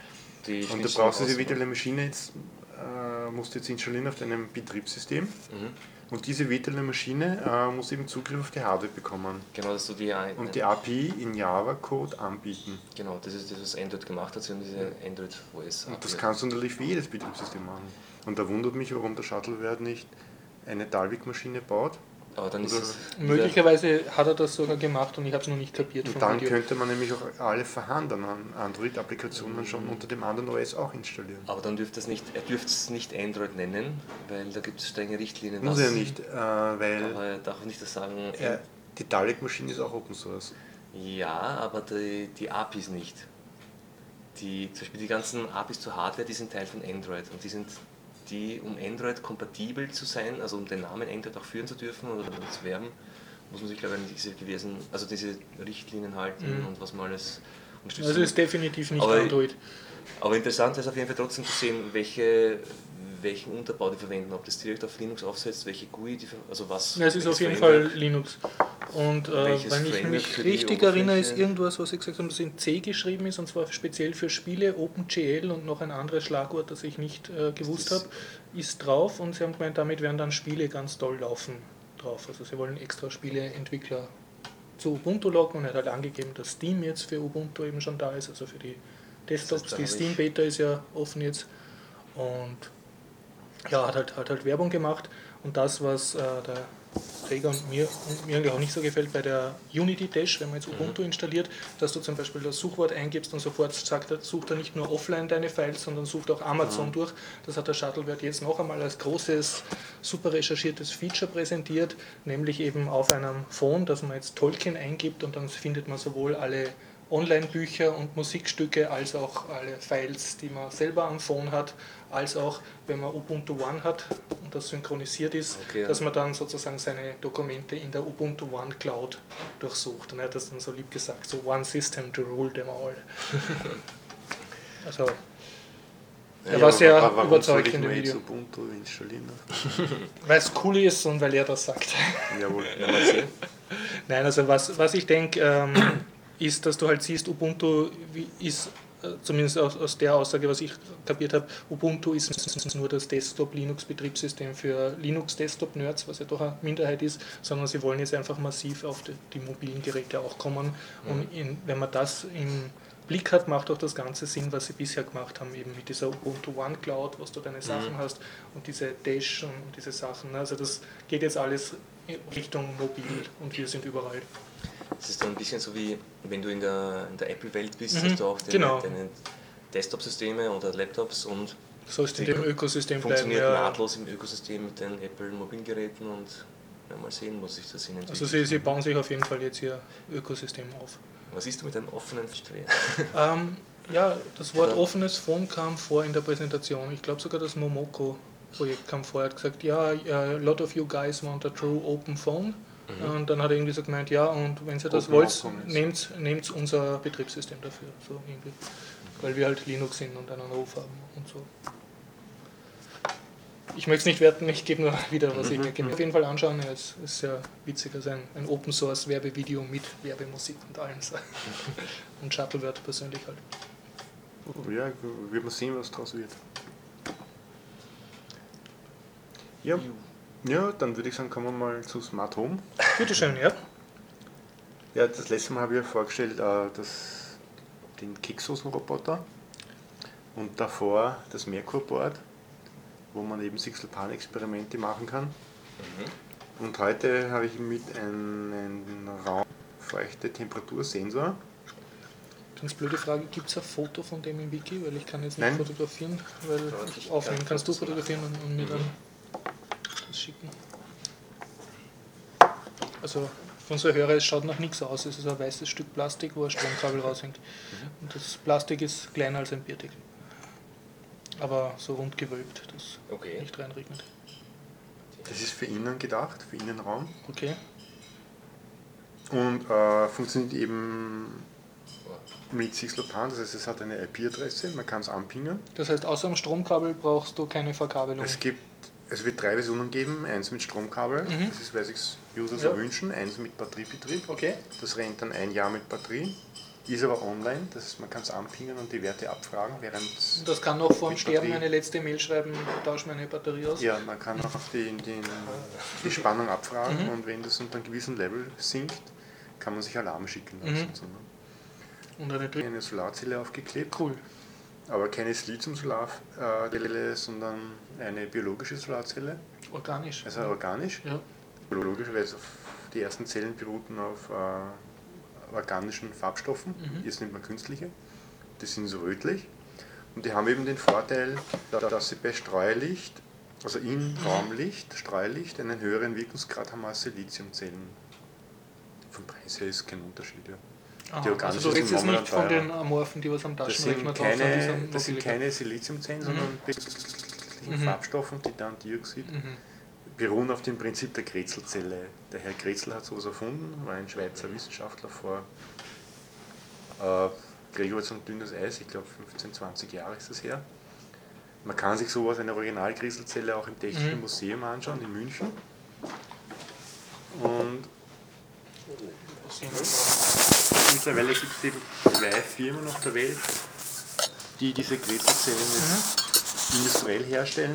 die Und du Schnittstellen brauchst diese aus- virtuelle Maschine jetzt, äh, musst du jetzt installieren auf deinem Betriebssystem. Mhm. Und diese virtuelle Maschine äh, muss eben Zugriff auf die Hardware bekommen. Genau, dass du die, ein- Und die A P I in Java-Code anbieten. genau, das ist das, was Android gemacht hat, sie haben diese Android O S. Und das kannst du natürlich für jedes Betriebssystem machen. Und da wundert mich, warum der Shuttleware nicht eine Dalvik-Maschine baut. Aber dann ist Oder- es wieder- Möglicherweise hat er das sogar gemacht und ich habe es noch nicht kapiert Und vom dann Video. könnte man nämlich auch alle vorhandenen Android-Applikationen schon unter dem anderen O S auch installieren. aber dann dürfte es nicht, er dürfte es nicht Android nennen, weil da gibt es strenge Richtlinien. Muss was- er nicht, äh, weil Aber er darf nicht das sagen. äh, die Dalvik-Maschine ist auch Open Source. Ja, aber die, die A P Is nicht. Die, zum Beispiel die ganzen A P Is zur Hardware, die sind Teil von Android und die sind die, um Android kompatibel zu sein, also um den Namen Android auch führen zu dürfen oder damit zu werben, muss man sich, glaube ich, an diese gewesen, also diese Richtlinien halten mhm. und was man alles unterstützt. Also ist definitiv nicht aber, Android. Aber interessant ist auf jeden Fall trotzdem zu sehen, welche, welchen Unterbau die verwenden, ob das direkt auf Linux aufsetzt, welche G U I, die, also was. Ja, es ist auf jeden Fall Linux. Und äh, wenn ich mich richtig erinnere, ist irgendwas, was ich gesagt habe, das in C geschrieben ist, und zwar speziell für Spiele, OpenGL und noch ein anderes Schlagwort, das ich nicht äh, gewusst habe, ist drauf, und sie haben gemeint, damit werden dann Spiele ganz toll laufen drauf. Also sie wollen extra Spieleentwickler zu Ubuntu locken, und er hat halt angegeben, dass Steam jetzt für Ubuntu eben schon da ist, also für die Desktops. Das heißt, die Steam Beta ist ja offen jetzt, und ja, hat halt, hat halt Werbung gemacht, und das, was äh, der Träger und mir, und mir eigentlich auch nicht so gefällt bei der Unity Dash, wenn man jetzt Ubuntu mhm. installiert, dass du zum Beispiel das Suchwort eingibst und sofort sagt er, sucht er nicht nur offline deine Files, sondern sucht auch Amazon mhm. durch. Das hat der Shuttlebird jetzt noch einmal als großes, super recherchiertes Feature präsentiert, nämlich eben auf einem Phone, dass man jetzt Tolkien eingibt, und dann findet man sowohl alle Online-Bücher und Musikstücke, als auch alle Files, die man selber am Phone hat, als auch, wenn man Ubuntu One hat und das synchronisiert ist, okay, ja. dass man dann sozusagen seine Dokumente in der Ubuntu One Cloud durchsucht. Und er hat das dann so lieb gesagt, so One System to rule them all. Also, er ja, war sehr warum überzeugt in dem Video. Ubuntu installieren? Weil es cool ist und weil er das sagt. Jawohl. Nein, also was, was ich denke, ähm, ist, dass du halt siehst, Ubuntu ist, zumindest aus, aus der Aussage, was ich kapiert habe, Ubuntu ist nur das Desktop-Linux-Betriebssystem für Linux-Desktop-Nerds, was ja doch eine Minderheit ist, sondern sie wollen jetzt einfach massiv auf die, die mobilen Geräte auch kommen. Mhm. Und in, wenn man das im Blick hat, macht auch das Ganze Sinn, was sie bisher gemacht haben, eben mit dieser Ubuntu One Cloud, was du deine Sachen mhm. hast, und diese Dash und diese Sachen. Also das geht jetzt alles in Richtung mobil, und wir sind überall. Das ist dann ein bisschen so wie, wenn du in der, in der Apple-Welt bist, mhm, hast du auch deine, genau. deine Desktop-Systeme oder Laptops, und so ist in dem Ökosystem funktioniert bleiben, ja. nahtlos im Ökosystem mit den Apple-Mobilgeräten, und ja, mal sehen, wo sich das hinentwickelt. Also sie, sie bauen sich auf jeden Fall jetzt ihr Ökosystem auf. Was ist du mit einem offenen Verstehen? ähm, ja, das Wort offenes Phone kam vor in der Präsentation. Ich glaube sogar das Momoko-Projekt kam vor. Er hat gesagt, ja, a lot of you guys want a true open phone. Mhm. Und dann hat er irgendwie so gemeint, ja, und wenn ihr das wollt, nehmt, nehmt unser Betriebssystem dafür. So irgendwie. Weil wir halt Linux sind und einen Ruf haben und so. Ich möchte es nicht werten, ich gebe nur wieder, was ich mir mhm. auf jeden Fall anschauen. Ja, es ist sehr witzig, also ein, ein Open Source Werbevideo mit Werbemusik und allem. Und Shuttlebird persönlich halt. Ja, wird man sehen, was draus wird. Ja. Ja, dann würde ich sagen, kommen wir mal zu Smart Home. Bitte schön, ja. Ja, das letzte Mal habe ich ja vorgestellt, äh, das, den Keksosen-Roboter und davor das Merkur-Board, wo man eben Sixel-Pan-Experimente machen kann. Mhm. Und heute habe ich mit einem Raumfeuchte-Temperatursensor. Ganz blöde Frage, gibt es ein Foto von dem im Wiki? Weil ich kann jetzt nicht Nein. fotografieren, weil aufnehmen kannst du fotografieren und, und mir dann schicken. Also für unsere Hörer, es schaut nach nichts aus. Es ist ein weißes Stück Plastik, wo ein Stromkabel raushängt. Mhm. Und das Plastik ist kleiner als ein Bierdeckel. Aber so rund gewölbt, dass okay. nicht reinregnet. Das ist für innen gedacht, für Innenraum. Okay. Und äh, funktioniert eben mit Sixel-Pan, das heißt, es hat eine I P-Adresse, man kann es anpingen. Das heißt, außer dem Stromkabel brauchst du keine Verkabelung? Es gibt Es wird drei Versionen geben, eins mit Stromkabel, mhm. das ist, weil sich User so ja. wünschen, eins mit Batteriebetrieb, okay. das rennt dann ein Jahr mit Batterie, ist aber online, das heißt, man kann es anpingen und die Werte abfragen. Während das kann noch vor dem Sterben Batterie, eine letzte Mail schreiben, tausch meine Batterie aus? Ja, man kann auch die, die, die Spannung abfragen, mhm. und wenn das unter einem gewissen Level sinkt, kann man sich Alarm schicken lassen. Mhm. So, ne? Und eine, eine Solarzelle aufgeklebt. Cool. Aber keine Silizium-Solarzelle, sondern eine biologische Solarzelle. Organisch. Also organisch. Ja. Biologisch, weil die ersten Zellen beruhten auf äh, organischen Farbstoffen. Mhm. Jetzt nimmt man künstliche. Die sind so rötlich. Und die haben eben den Vorteil, dass sie bei Streulicht, also in Raumlicht, Streulicht, einen höheren Wirkungsgrad haben als Siliziumzellen. Vom Preis her ist kein Unterschied. Ja. Aha, also du redest jetzt nicht von den Amorphen, die was am Taschenrechner drauf sind. Das sind keine Siliziumzellen, mhm. sondern zusätzlichen Mhm. Farbstoffen, Titandioxid, Mhm. beruhen auf dem Prinzip der Kretzelzelle. Der Herr Kretzel hat sowas erfunden, war ein Schweizer Wissenschaftler vor, äh, Gregor hat so ein dünnes Eis, ich glaube fünfzehn, zwanzig Jahre ist das her. Man kann sich sowas, eine Original-Kretzelzelle, auch im Technischen Mhm. Museum anschauen, in München. Und mittlerweile gibt es eben zwei Firmen auf der Welt, die diese Kretzelzellen jetzt industriell herstellen.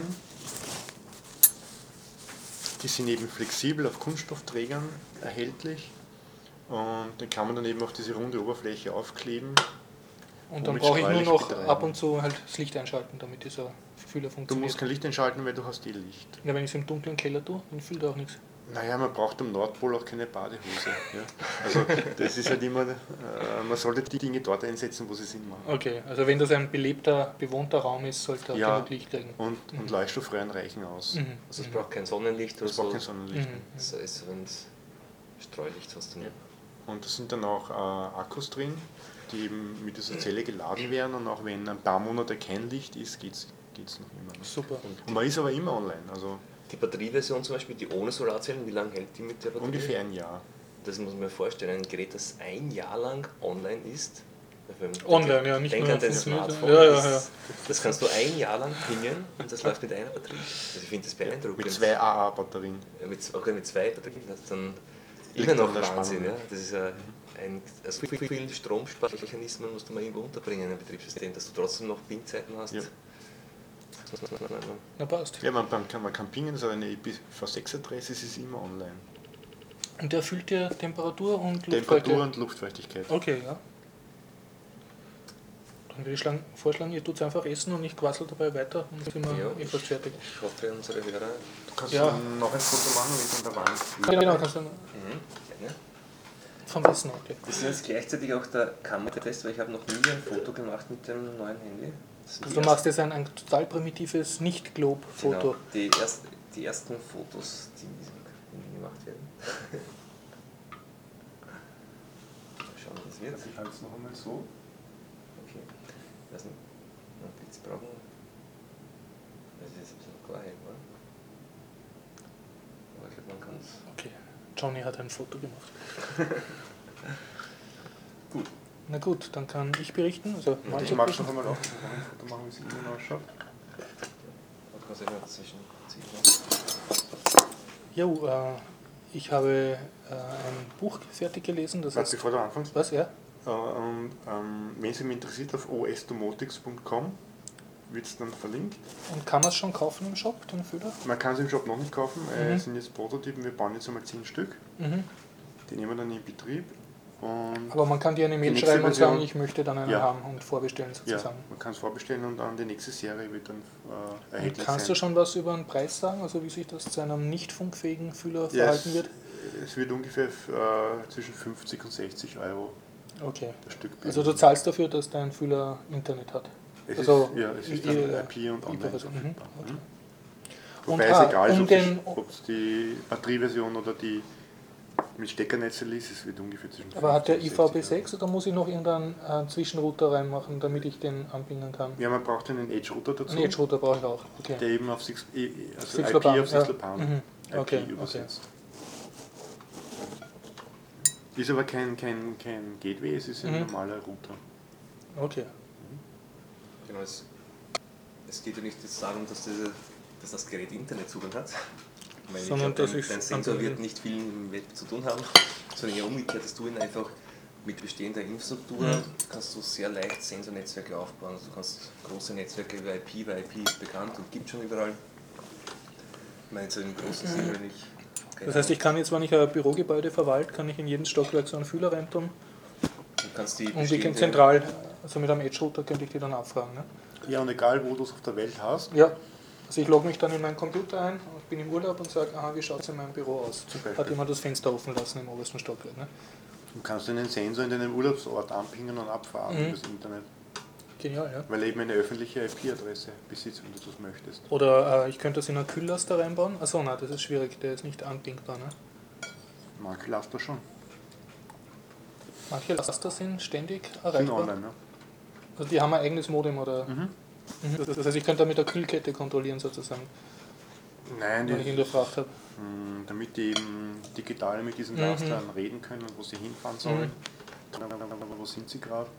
Die sind eben flexibel auf Kunststoffträgern erhältlich und den kann man dann eben auf diese runde Oberfläche aufkleben. Und dann Womit brauche ich nur strahlig noch betreiben. ab und zu halt das Licht einschalten, damit dieser Fühler Du funktioniert. musst kein Licht einschalten, weil du hast eh Licht. Ja, wenn ich es im dunklen Keller tue, dann fühlt er auch nichts. Naja, man braucht am Nordpol auch keine Badehose. Ja? Also das ist halt immer, äh, man sollte die Dinge dort einsetzen, wo sie Sinn machen. Okay, also wenn das ein belebter, bewohnter Raum ist, sollte er Ja, genug Licht kriegen. Und, und Leuchtstoffröhren reichen aus. Mhm. Also es braucht kein Sonnenlicht oder Das braucht so. kein Sonnenlicht. Mhm. Das ist, wenn es Streulicht hast du nicht. Und da sind dann auch äh, Akkus drin, die eben mit dieser Zelle geladen werden und auch wenn ein paar Monate kein Licht ist, geht es noch immer. Super. Und man ist aber immer online, also Die Batterieversion zum Beispiel, die ohne Solarzellen, wie lange hält die mit der Batterie? ungefähr ein Jahr. Das muss man mir vorstellen, ein Gerät, das ein Jahr lang online ist. Online, ja, nicht Denk nur an dein funktioniert, Smartphone. ja, ja, das, ja. das kannst du ein Jahr lang pingen und das läuft mit einer Batterie. Also ich finde das beeindruckend. Mit zwei A A-Batterien. Ja, mit, okay, mit zwei Batterien, das ist dann Liegt immer noch an der Wahnsinn. Spannung. Ja? Das ist ein, ein, also viel, viel Stromsparmechanismen musst du mal irgendwo unterbringen in ein Betriebssystem, dass du trotzdem noch Ping-Zeiten hast. Ja. Na passt. Ja, man, man, kann, man kann pingen, das ist eine I P v sechs Adresse, es ist immer online. Und der fühlt dir Temperatur und Temperatur Luftfeuchte. und Luftfeuchtigkeit. Okay, ja. Dann würde ich schlagen, vorschlagen, ihr tut es einfach essen und ich quassel dabei weter und dann sind wir Ja. eh fast fertig. Ich hoffe, unsere Hörer. Du kannst Ja. dann noch ein Foto machen, wenn es an der Wand steht. Ja, genau, kannst du Mhm. Ja. vom Essen, okay. Das ist jetzt gleichzeitig auch der Kameratest, weil ich habe noch nie ein Foto gemacht mit dem neuen Handy. Das sind Also die du machst jetzt ein, ein total primitives Nicht-Globe-Foto. Genau, die, erst, die ersten Fotos, die gemacht werden. Mal schauen, wie das wird. Ich halte es noch einmal so. Okay. Ich weiß nicht, einen Blitz brauchen. Das ist jetzt ein bisschen klar, oder? Aber ich glaube, man kann es. Okay, Johnny hat ein Foto gemacht. Gut. Na gut, dann kann ich berichten. Also Ich Mahlzeit mag es berichten. noch einmal auf, ich noch ein Foto machen, wie es innen ausschaut. Man kann es immer dazwischen ziehen. Jo, äh, ich habe äh, ein Buch fertig gelesen, das Warte, heißt... bevor du anfängst. Was, ja? Äh, und, ähm, wenn Sie mich interessiert, auf o s domotics punkt com wird es dann verlinkt. Und kann man es schon kaufen im Shop, den Füller? Man kann es im Shop noch nicht kaufen, äh, Mhm. es sind jetzt Prototypen, wir bauen jetzt einmal zehn Stück. Mhm. Die nehmen wir dann in Betrieb. Und Aber man kann dir eine Mail Die nächste schreiben und sagen, Version- ich möchte dann einen Ja. haben und vorbestellen ja, sozusagen. man kann es vorbestellen und dann die nächste Serie wird dann äh, Und erhältlich kannst sein. du schon was über den Preis sagen, also wie sich das zu einem nicht funkfähigen Fühler Ja, verhalten es, wird? es wird ungefähr äh, zwischen fünfzig und sechzig Euro Okay. das Stück. Also du zahlst dafür, dass dein Fühler Internet hat. es also ist, ja, es ist I- dann I- I P und I P online Version, mhm, verfügbar. okay. Mhm. Und, Wobei ah, es egal ist, um ob den- es die Batterieversion oder die mit Steckernetzel ist, es wird ungefähr zwischen Aber hat der fünfzig I und V P sechzig sechs oder muss ich noch irgendeinen äh, Zwischenrouter reinmachen, damit ich den anbinden kann? Ja, man braucht einen Edge-Router dazu, Einen Edge-Router brauche ich auch. Okay. der eben auf Six, eh, also I Sixlopan, P auf ja. Sixlopan Mhm. I P Okay, übersetzt. Ist aber kein, kein, kein Gateway, es ist ein Mhm. normaler Router. Okay. Genau, es, es geht ja nicht jetzt darum, dass, diese, dass das Gerät Internetzugang hat. Ich meine, Sondern ich glaub, dass dein, ich's dein Sensor anbinden. wird nicht viel im Web zu tun haben, sondern eher umgekehrt, dass du ihn einfach mit bestehender Infrastruktur Mhm. kannst du sehr leicht Sensornetzwerke aufbauen. Also du kannst große Netzwerke über I P, weil I P ist bekannt und gibt schon überall. Ich meine, jetzt im großen Sinne, wenn ich. Das heißt, ich kann jetzt, wenn ich ein Bürogebäude verwalte, kann ich in jeden Stockwerk so einen Fühler reintun du kannst die und ich kann bestehende- zentral, also mit einem Edge-Router könnte ich die dann abfragen. Ne? Ja, und egal wo du es auf der Welt hast, Ja, also ich logge mich dann in meinen Computer ein, ich bin im Urlaub und sage, aha, wie schaut es in meinem Büro aus? Zum Beispiel. Hat jemand das Fenster offen lassen im obersten Stockwerk. Ne? du kannst einen Sensor in deinem Urlaubsort anpingen und abfahren Mhm. über das Internet, Genial, ja. weil er eben eine öffentliche I P-Adresse besitzt, wenn du das möchtest. Oder äh, ich könnte das in einen Kühllaster reinbauen. Achso, nein, das ist schwierig, der ist nicht anbindbar. Ne? Manche Laster schon. Manche Laster sind ständig Sind erreichbar. online, ne? Also die haben ein eigenes Modem oder. Mhm. Mhm. Das heißt, ich könnte damit eine Kühlkette kontrollieren sozusagen, Nein, wenn ich ihn gefragt habe. mh, damit die eben digital mit diesen Mhm. Lastern reden können, wo sie hinfahren sollen. Mhm. Wo sind sie gerade?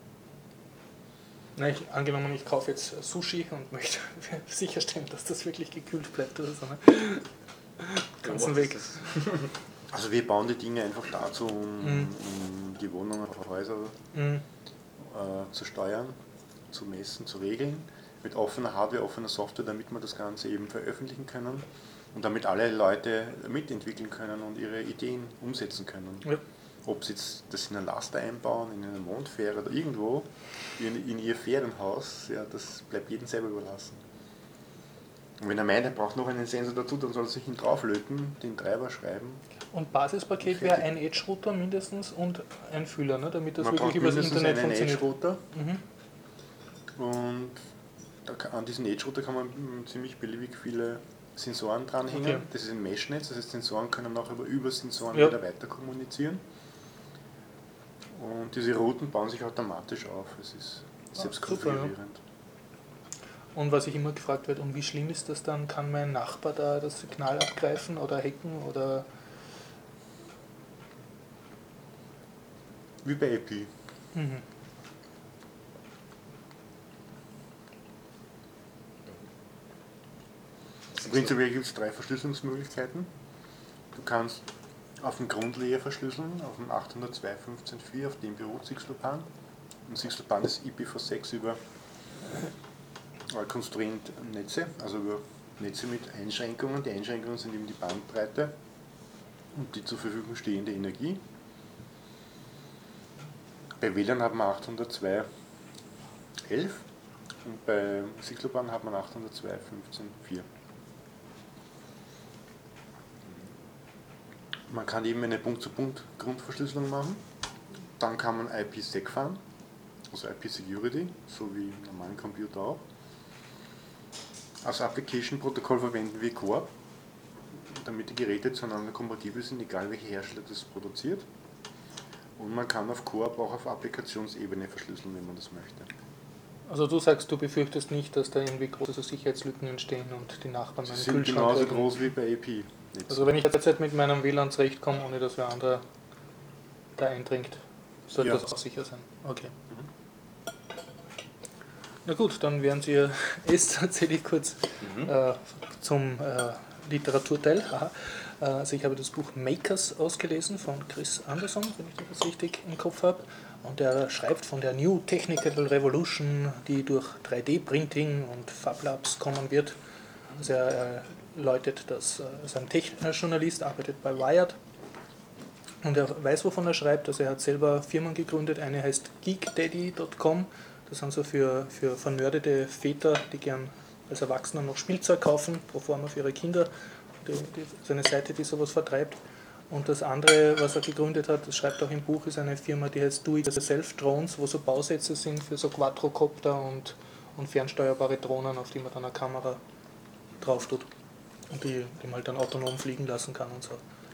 Na, ich, angenommen, ich kaufe jetzt Sushi und möchte sicherstellen, dass das wirklich gekühlt bleibt oder so. Ne? Ganzen Weg. Also wir bauen die Dinge einfach dazu, um, Mhm. um die Wohnungen auf Häuser Mhm. äh, zu steuern, zu messen, zu regeln, mit offener Hardware, offener Software, damit wir das Ganze eben veröffentlichen können und damit alle Leute mitentwickeln können und ihre Ideen umsetzen können. Ja. Ob sie jetzt das in einen Laster einbauen, in eine Mondfähre oder irgendwo, in, in ihr Ferienhaus, ja, das bleibt jedem selber überlassen. Und wenn er meint, er braucht noch einen Sensor dazu, dann soll er sich ihn drauflöten, den Treiber schreiben. Und Basispaket wäre ein Edge-Router mindestens und ein Fühler, ne? Damit das Man wirklich braucht über das mindestens Internet einen funktioniert. Edge-Router. Mhm. Und da kann, an diesen Edge-Router kann man mm, ziemlich beliebig viele Sensoren dranhängen. Okay. Das ist ein Mesh-Netz, das heißt Sensoren können auch über, über Sensoren Ja. wieder weiter kommunizieren. Und diese Routen bauen sich automatisch auf. Es ist selbst Ah, super, ja. konfigurierend. Und was ich immer gefragt werde, und wie schlimm ist das dann? Kann mein Nachbar da das Signal abgreifen oder hacken oder... Wie bei A P. Mhm. Prinzipiell gibt es drei Verschlüsselungsmöglichkeiten. Du kannst auf dem Grundlayer verschlüsseln, auf dem achthundertzwei Punkt fünfzehn Punkt vier, auf dem beruht Sixlopan. Und Sixlopan ist I P v sechs über äh, konstruierend Netze, also über Netze mit Einschränkungen. Die Einschränkungen sind eben die Bandbreite und die zur Verfügung stehende Energie. Bei W L A N hat man achthundertzwei Punkt elf und bei Sixlopan hat man achthundertzwei Punkt fünfzehn Punkt vier. Man kann eben eine Punkt-zu-Punkt-Grundverschlüsselung machen. Dann kann man I P-Sec fahren, also I P-Security, so wie im normalen Computer auch. Als Application-Protokoll verwenden wir Core, damit die Geräte zueinander kompatibel sind, egal welcher Hersteller das produziert. Und man kann auf Core auch auf Applikationsebene verschlüsseln, wenn man das möchte. Also du sagst, du befürchtest nicht, dass da irgendwie große Sicherheitslücken entstehen und die Nachbarn Sie meinen sind Kühlschrank genauso öffnen. groß wie bei A P. Also wenn ich derzeit mit meinem W L A N zurechtkomme, ohne dass wer anderer da eindringt, sollte Ja. das auch sicher sein. Okay. Na gut, dann wären Sie es erzähle ich kurz Mhm. äh, zum äh, Literaturteil. Aha. Äh, also ich habe das Buch Makers ausgelesen von Chris Anderson, wenn ich das richtig im Kopf habe. Und er schreibt von der New Technical Revolution, die durch drei D Printing und Fab Labs kommen wird. Also er, er läutet das, er ist ein Tech-Journalist, arbeitet bei Wired. Und er weiß, wovon er schreibt. Also er hat selber Firmen gegründet. Eine heißt geek daddy Punkt com. Das sind so für, für vernördete Väter, die gern als Erwachsener noch Spielzeug kaufen, pro forma für ihre Kinder. Die, die, so eine Seite, die sowas vertreibt. Und das andere, was er gegründet hat, das schreibt auch im Buch, ist eine Firma, die heißt Do-It-Yourself Drones, wo so Bausätze sind für so Quadrocopter und, und fernsteuerbare Drohnen, auf die man dann eine Kamera drauf tut und die, die man halt dann autonom fliegen lassen kann und so.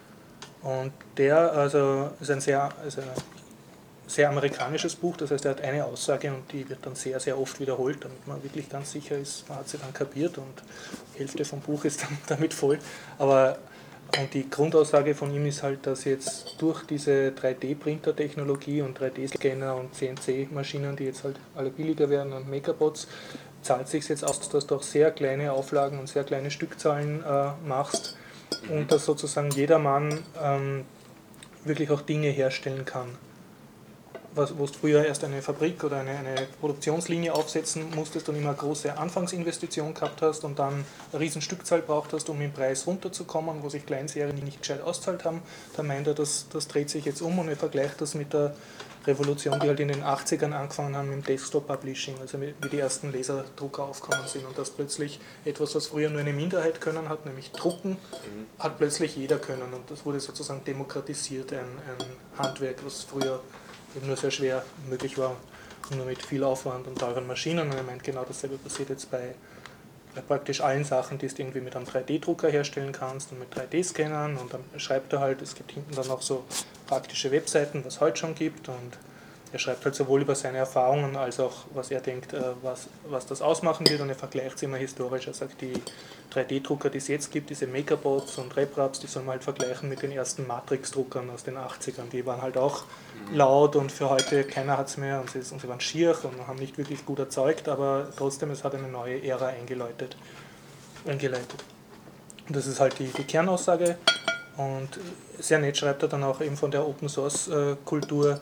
Und der also ist ein sehr, also ein sehr amerikanisches Buch, das heißt, er hat eine Aussage und die wird dann sehr, sehr oft wiederholt, damit man wirklich ganz sicher ist, man hat sie dann kapiert und die Hälfte vom Buch ist dann damit voll. Aber und die Grundaussage von ihm ist halt, dass jetzt durch diese drei D Printer-Technologie und drei D Scanner und C N C Maschinen, die jetzt halt alle billiger werden und Megabots, zahlt sich jetzt aus, dass du auch sehr kleine Auflagen und sehr kleine Stückzahlen äh, machst und dass sozusagen jedermann ähm, wirklich auch Dinge herstellen kann. Was, wo du früher erst eine Fabrik oder eine, eine Produktionslinie aufsetzen musstest und immer eine große Anfangsinvestition gehabt hast und dann eine riesen Stückzahl braucht hast, um im Preis runterzukommen, wo sich Kleinserien nicht gescheit auszahlt haben, da meint er, das, das dreht sich jetzt um und er vergleicht das mit der Revolution, die halt in den achtzigern angefangen haben mit dem Desktop-Publishing, also wie die ersten Laserdrucker aufgekommen sind und dass plötzlich etwas, was früher nur eine Minderheit können hat, nämlich drucken, mhm. hat plötzlich jeder können und das wurde sozusagen demokratisiert, ein, ein Handwerk, was früher nur sehr schwer möglich war, nur mit viel Aufwand und teuren Maschinen. Und er meint, genau dasselbe passiert jetzt bei, bei praktisch allen Sachen, die du irgendwie mit einem drei D Drucker herstellen kannst und mit drei D Scannern. Und dann schreibt er halt, es gibt hinten dann auch so praktische Webseiten, was es heute schon gibt. Und er schreibt halt sowohl über seine Erfahrungen als auch, was er denkt, was, was das ausmachen wird, und er vergleicht es immer historisch. Er sagt, die drei D-Drucker, die es jetzt gibt, diese Megabots und RepRaps, die soll man halt vergleichen mit den ersten Matrix-Druckern aus den achtzigern. Die waren halt auch laut und für heute keiner hat es mehr, und sie, und sie waren schier und haben nicht wirklich gut erzeugt, aber trotzdem, es hat eine neue Ära eingeläutet. eingeleitet. Und das ist halt die, die Kernaussage. Und sehr nett schreibt er dann auch eben von der Open-Source-Kultur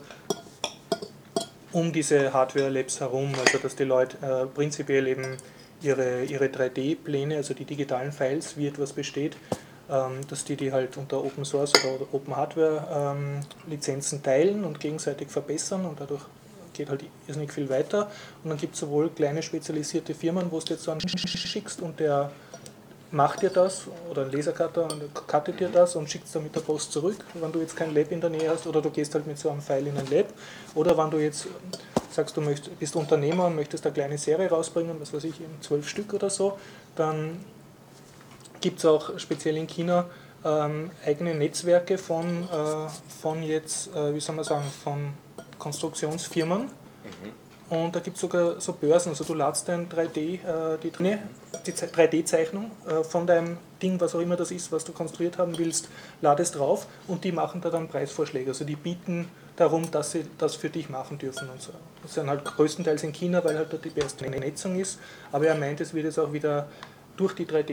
um diese Hardware-Labs herum, also dass die Leute äh, prinzipiell eben ihre, ihre drei D-Pläne, also die digitalen Files, wie etwas besteht, ähm, dass die die halt unter Open-Source oder Open-Hardware-Lizenzen ähm, teilen und gegenseitig verbessern, und dadurch geht halt irrsinnig viel weiter. Und dann gibt es sowohl kleine spezialisierte Firmen, wo du jetzt so einen schickst und der macht dir das, oder ein Lasercutter und cuttet dir das und schickt es dann mit der Post zurück, wenn du jetzt kein Lab in der Nähe hast, oder du gehst halt mit so einem File in ein Lab, oder wenn du jetzt sagst, du möchtest, bist Unternehmer und möchtest eine kleine Serie rausbringen, was weiß ich, eben zwölf Stück oder so, dann gibt es auch speziell in China ähm, eigene Netzwerke von, äh, von jetzt, äh, wie soll man sagen, von Konstruktionsfirmen. Mhm. Und da gibt es sogar so Börsen, also du ladst dein drei D, äh, die, die drei D-Zeichnung äh, von deinem Ding, was auch immer das ist, was du konstruiert haben willst, ladest drauf, und die machen da dann Preisvorschläge. Also die bieten darum, dass sie das für dich machen dürfen und so. Das sind halt größtenteils in China, weil halt dort die beste Vernetzung ist, aber er meint, es wird jetzt auch wieder durch die drei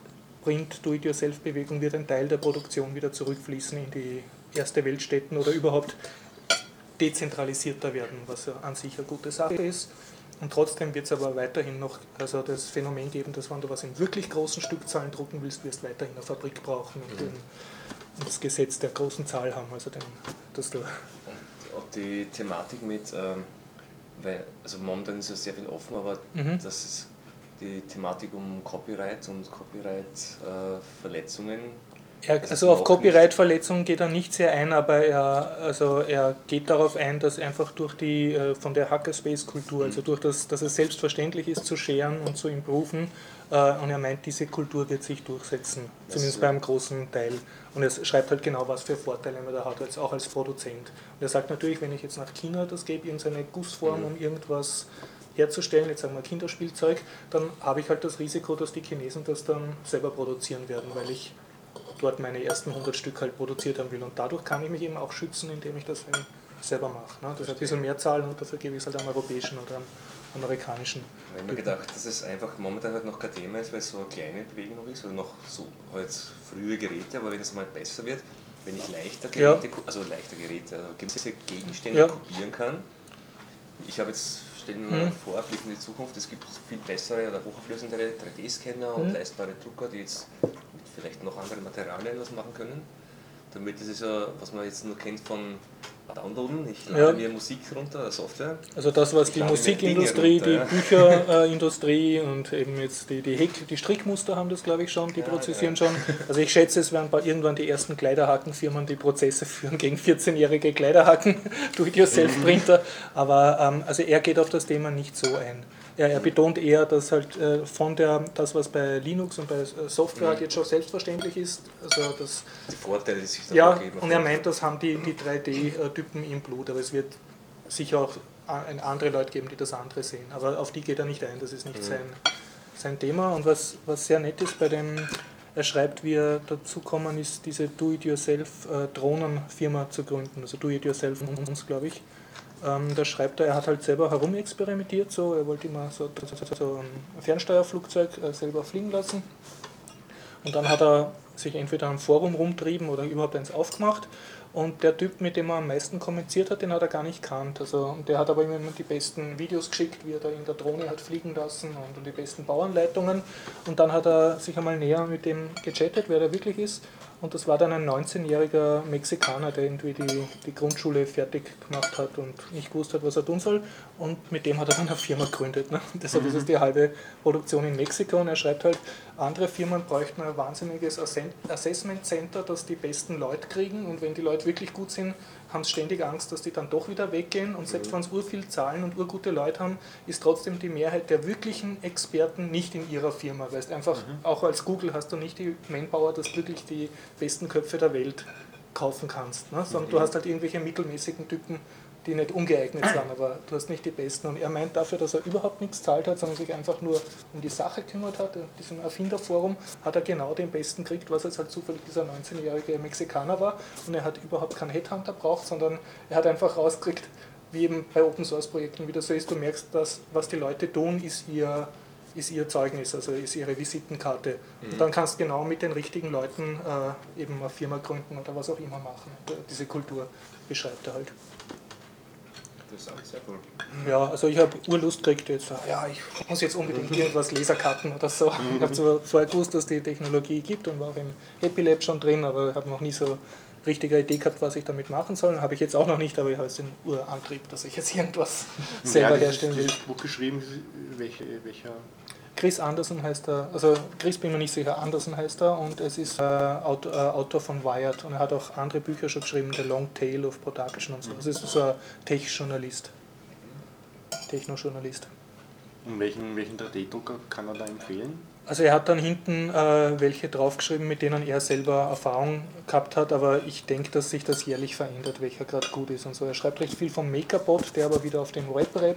D-Print-Do-it-yourself-Bewegung wird ein Teil der Produktion wieder zurückfließen in die erste Weltstätten oder überhaupt dezentralisierter werden, was ja an sich eine gute Sache ist. Und trotzdem wird es aber weiterhin noch also das Phänomen geben, dass wenn du was in wirklich großen Stückzahlen drucken willst, wirst du weiterhin eine Fabrik brauchen und, den, und das Gesetz der großen Zahl haben. Also den, dass du und auch die Thematik mit, ähm, weil, also momentan ist ja sehr viel offen, aber mhm. das ist die Thematik um Copyright und Copyright-Verletzungen. Äh, Er, also auf Copyright-Verletzungen geht er nicht sehr ein, aber er, also er geht darauf ein, dass einfach durch die von der Hackerspace-Kultur, also durch das, dass es selbstverständlich ist zu scheren und zu improven, und er meint, diese Kultur wird sich durchsetzen, das zumindest beim großen Teil. Und er schreibt halt genau, was für Vorteile man da hat, jetzt auch als Produzent. Und er sagt natürlich, wenn ich jetzt nach China das gebe, irgendeine Gussform, um irgendwas herzustellen, jetzt sagen wir Kinderspielzeug, dann habe ich halt das Risiko, dass die Chinesen das dann selber produzieren werden, weil ich dort meine ersten hundert Stück halt produziert haben will. Und dadurch kann ich mich eben auch schützen, indem ich das selber mache. Ne? Das ist ein bisschen mehr zahlen, und dafür gebe ich es halt am europäischen oder am amerikanischen. Ich habe mir gedacht, dass es einfach momentan halt noch kein Thema ist, weil es so eine kleine Bewegung noch ist, oder noch so halt frühe Geräte, aber wenn es mal besser wird, wenn ich leichter Geräte, ja. also leichter Geräte, also gewisse Gegenstände ja. kopieren kann. Ich habe jetzt, stellen wir mal vor, blicken in die Zukunft, es gibt viel bessere oder hochauflösendere drei D-Scanner und mhm. leistbare Drucker, die jetzt mit vielleicht noch andere Materialien was machen können. Damit das ist ja, was man jetzt nur kennt von Downloaden, ich lade ja. mir Musik runter, Software. Also das, was ich die Musikindustrie, runter, die ja. Bücherindustrie äh, und eben jetzt die, die, Heck, die Strickmuster haben das, glaube ich, schon, die ja, prozessieren ja. schon. Also ich schätze, es werden irgendwann die ersten Kleiderhakenfirmen, die Prozesse führen gegen vierzehnjährige Kleiderhaken durch Do-it-yourself-Printer. Aber ähm, also er geht auf das Thema nicht so ein. Er, er betont eher, dass halt äh, von der, das, was bei Linux und bei Software mhm. halt jetzt schon selbstverständlich ist, also das, die Vorteile, die sich da ja, geben. Und er meint, das haben die, die drei D-Typen im Blut, aber es wird sicher auch andere Leute geben, die das andere sehen. Aber auf die geht er nicht ein, das ist nicht mhm. sein, sein Thema. Und was, was sehr nett ist bei dem, er schreibt, wie er dazu kommen ist, diese Do-it-yourself-Drohnenfirma zu gründen, also Do-it-yourself uns, glaube ich. Ähm, da schreibt er, er hat halt selber herumexperimentiert, so, er wollte immer so, so, so ein Fernsteuerflugzeug äh, selber fliegen lassen. Und dann hat er sich entweder am Forum rumtrieben oder überhaupt eins aufgemacht. Und der Typ, mit dem er am meisten kommuniziert hat, den hat er gar nicht kannt. Also, der hat aber immer die besten Videos geschickt, wie er da in der Drohne hat fliegen lassen und, und die besten Bauanleitungen. Und dann hat er sich einmal näher mit dem gechattet, wer der wirklich ist. Und das war dann ein neunzehnjähriger Mexikaner, der irgendwie die, die Grundschule fertig gemacht hat und nicht gewusst hat, was er tun soll. Und mit dem hat er dann eine Firma gegründet. Ne? Deshalb ist es die halbe Produktion in Mexiko. Und er schreibt halt, andere Firmen bräuchten ein wahnsinniges Assessment Center, das die besten Leute kriegen. Und wenn die Leute wirklich gut sind, haben sie ständig Angst, dass die dann doch wieder weggehen. Und selbst wenn sie urviel zahlen und urgute Leute haben, ist trotzdem die Mehrheit der wirklichen Experten nicht in ihrer Firma. Weil du einfach, mhm. auch als Google hast du nicht die Manpower, dass du wirklich die besten Köpfe der Welt kaufen kannst. Ne? Sondern mhm. du hast halt irgendwelche mittelmäßigen Typen, die nicht ungeeignet sind, aber du hast nicht die besten. Und er meint dafür, dass er überhaupt nichts zahlt hat, sondern sich einfach nur um die Sache gekümmert hat. In diesem Erfinderforum hat er genau den besten gekriegt, was jetzt halt zufällig dieser neunzehnjährige Mexikaner war. Und er hat überhaupt keinen Headhunter braucht, sondern er hat einfach rausgekriegt, wie eben bei Open Source Projekten wieder so ist, du merkst, dass was die Leute tun, ist ihr, ist ihr Zeugnis, also ist ihre Visitenkarte. Mhm. Und dann kannst du genau mit den richtigen Leuten äh, eben eine Firma gründen oder was auch immer machen. Diese Kultur beschreibt er halt. Interessant, sehr cool. Ja, also ich habe Urlust gekriegt jetzt, ja, ich muss jetzt unbedingt irgendwas Laserkarten oder so. Ich habe zwar vorher gewusst, dass die Technologie gibt und war auch im Happy Lab schon drin, aber habe noch nie so richtige Idee gehabt, was ich damit machen soll. Habe ich jetzt auch noch nicht, aber ich habe jetzt den Urantrieb, dass ich jetzt irgendwas selber ja, herstellen will. Das Buch geschrieben, welche, welcher? Chris Anderson heißt er, also Chris bin mir nicht sicher, Anderson heißt er und es ist äh, Autor, äh, Autor von Wired und er hat auch andere Bücher schon geschrieben, The Long Tail of Production und so. Also es ist so ein Tech-Journalist, Techno-Journalist. Und welchen, welchen drei D-Drucker kann er da empfehlen? Also er hat dann hinten äh, welche draufgeschrieben, mit denen er selber Erfahrung gehabt hat, aber ich denke, dass sich das jährlich verändert, welcher gerade gut ist und so. Er schreibt recht viel vom MakerBot, der aber wieder auf dem WebRap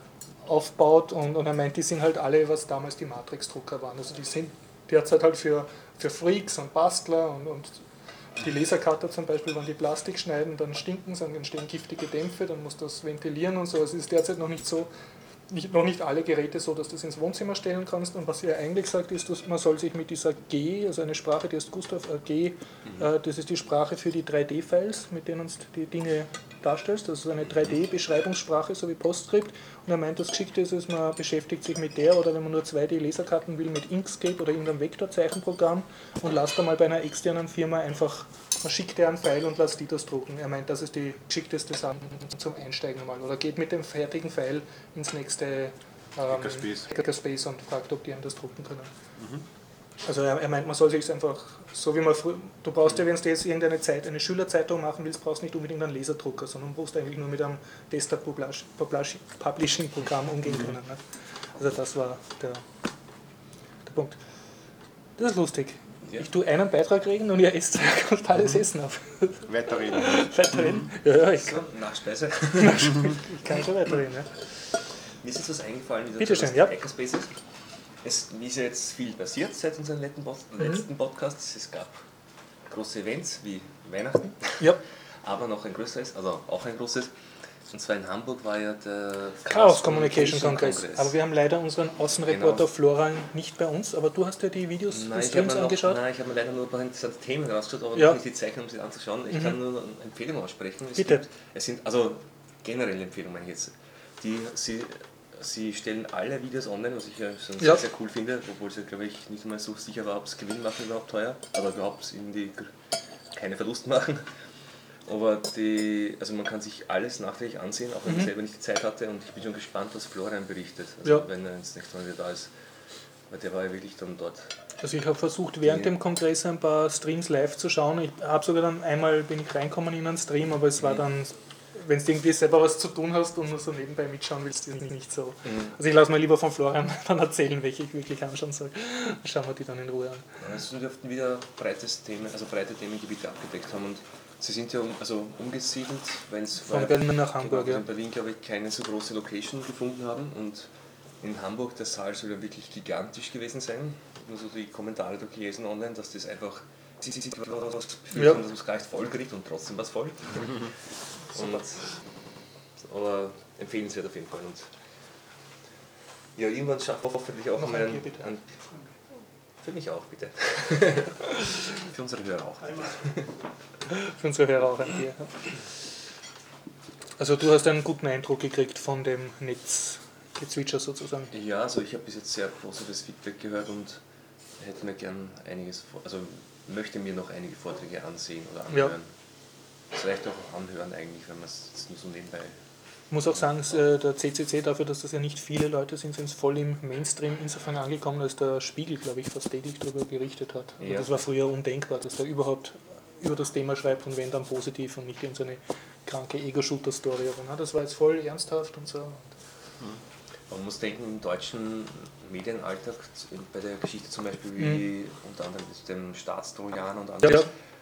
aufbaut und, und er meint, die sind halt alle, was damals die Matrix-Drucker waren. Also die sind derzeit halt für, für Freaks und Bastler und, und die Lasercutter zum Beispiel, wenn die Plastik schneiden, dann stinken sie, dann entstehen giftige Dämpfe, dann muss das ventilieren und so. Also es ist derzeit noch nicht so, nicht, noch nicht alle Geräte so, dass du das ins Wohnzimmer stellen kannst. Und was er eigentlich sagt, ist, dass man soll sich mit dieser G, also eine Sprache, die heißt Gustav äh, G, mhm. äh, das ist die Sprache für die drei D-Files, mit denen du die Dinge darstellst. Das ist eine drei D-Beschreibungssprache, so wie PostScript. Und er meint, das Geschickte ist es, man beschäftigt sich mit der oder wenn man nur zwei D-Laserkarten will, mit Inkscape oder irgendeinem Vektorzeichenprogramm und lasst da mal bei einer externen Firma einfach, man schickt dir einen Pfeil und lasst die das drucken. Er meint, das ist die geschickteste Sache zum Einsteigen mal. Oder geht mit dem fertigen Pfeil ins nächste ähm, Hackerspace. Hackerspace und fragt, ob die einem das drucken können. Mhm. Also er, er meint, man soll sich einfach, so wie man früher, du brauchst ja, wenn du jetzt irgendeine Zeit, eine Schülerzeitung machen willst, brauchst du nicht unbedingt einen Laserdrucker, sondern du brauchst eigentlich nur mit einem Desktop-Publishing-Programm umgehen können. Ne? Also das war der, der Punkt. Das ist lustig. Ja. Ich tue einen Beitrag reden und ihr esst totales Essen auf. Weiterreden. Weiterreden? Ja, ja, ich kann. So, Nachspeise. Ich kann schon weiterreden, ja. Mir ist jetzt was eingefallen, wie Bitte das schön, ja. Hackerspaces. Es ist ja jetzt viel passiert seit unseren letzten, Pod letzten Podcasts. Es gab große Events wie Weihnachten, ja. aber noch ein größeres, also auch ein großes. Und zwar in Hamburg war ja der Chaos Communication Congress. Aber wir haben leider unseren Außenreporter genau. Florian nicht bei uns, aber du hast ja die Videos nein, des Streams noch, angeschaut? Nein, ich habe mir leider nur ein paar interessante Themen rausgeschaut, aber ja. noch nicht die Zeit, um sie anzuschauen. Ich mhm. kann nur eine Empfehlung aussprechen. Es Bitte. Gibt, es sind, also generelle Empfehlungen meine ich jetzt. Die, sie, sie stellen alle Videos online, was ich ja schon ja. sehr, sehr cool finde, obwohl es ja, glaube ich, nicht mal so sicher war, ob es Gewinn machen überhaupt teuer, aber überhaupt irgendwie keine Verlust machen. Aber die, also man kann sich alles nachträglich ansehen, auch wenn mhm. man selber nicht die Zeit hatte, und ich bin schon gespannt, was Florian berichtet, also ja. wenn er das nächste Mal wieder da ist, weil der war ja wirklich dann dort. Also ich habe versucht, während dem Kongress ein paar Streams live zu schauen. Ich habe sogar dann einmal bin ich reinkommen in einen Stream, aber es war mhm. dann, wenn du irgendwie selber was zu tun hast und nur so nebenbei mitschauen willst, ist nicht so. Mhm. Also ich lasse mal lieber von Florian dann erzählen, welche ich wirklich anschauen soll. Dann schauen wir die dann in Ruhe an. Ja, es dürften wieder breites Themen, also breite Themengebiete abgedeckt haben, und sie sind ja um, also umgesiedelt, wenn es von Berlin nach Hamburg. Genau, in Berlin, glaube ich, keine so große Location gefunden haben, und in Hamburg, der Saal soll ja wirklich gigantisch gewesen sein. Nur so die Kommentare durchgelesen online, dass das einfach sie sich was gefühlt haben, dass man es gar nicht voll kriegt und trotzdem was voll. Und, aber empfehlenswert auf jeden Fall. Und ja, irgendwann schafft hoffentlich auch mal ein, ein für mich auch, bitte. Für unsere Hörer auch. Für unsere Hörer auch ein Bier. Also du hast einen guten Eindruck gekriegt von dem Netzgezwitscher sozusagen. Ja, also ich habe bis jetzt sehr positives Feedback gehört und hätte mir gern einiges, also möchte mir noch einige Vorträge ansehen oder anhören. Ja. Vielleicht auch anhören eigentlich, wenn man es jetzt nur so nebenbei. Ich muss auch sagen, der C C C, dafür, dass das ja nicht viele Leute sind, sind es voll im Mainstream insofern angekommen, dass der Spiegel, glaube ich, fast täglich darüber berichtet hat. Also ja. Das war früher undenkbar, dass der überhaupt über das Thema schreibt und wenn dann positiv und nicht in so eine kranke Ego-Shooter-Story. Aber na, das war jetzt voll ernsthaft und so. Man muss denken, im deutschen Medienalltag, bei der Geschichte zum Beispiel wie mhm. unter anderem mit dem Staatstrojaner und anderes, ja.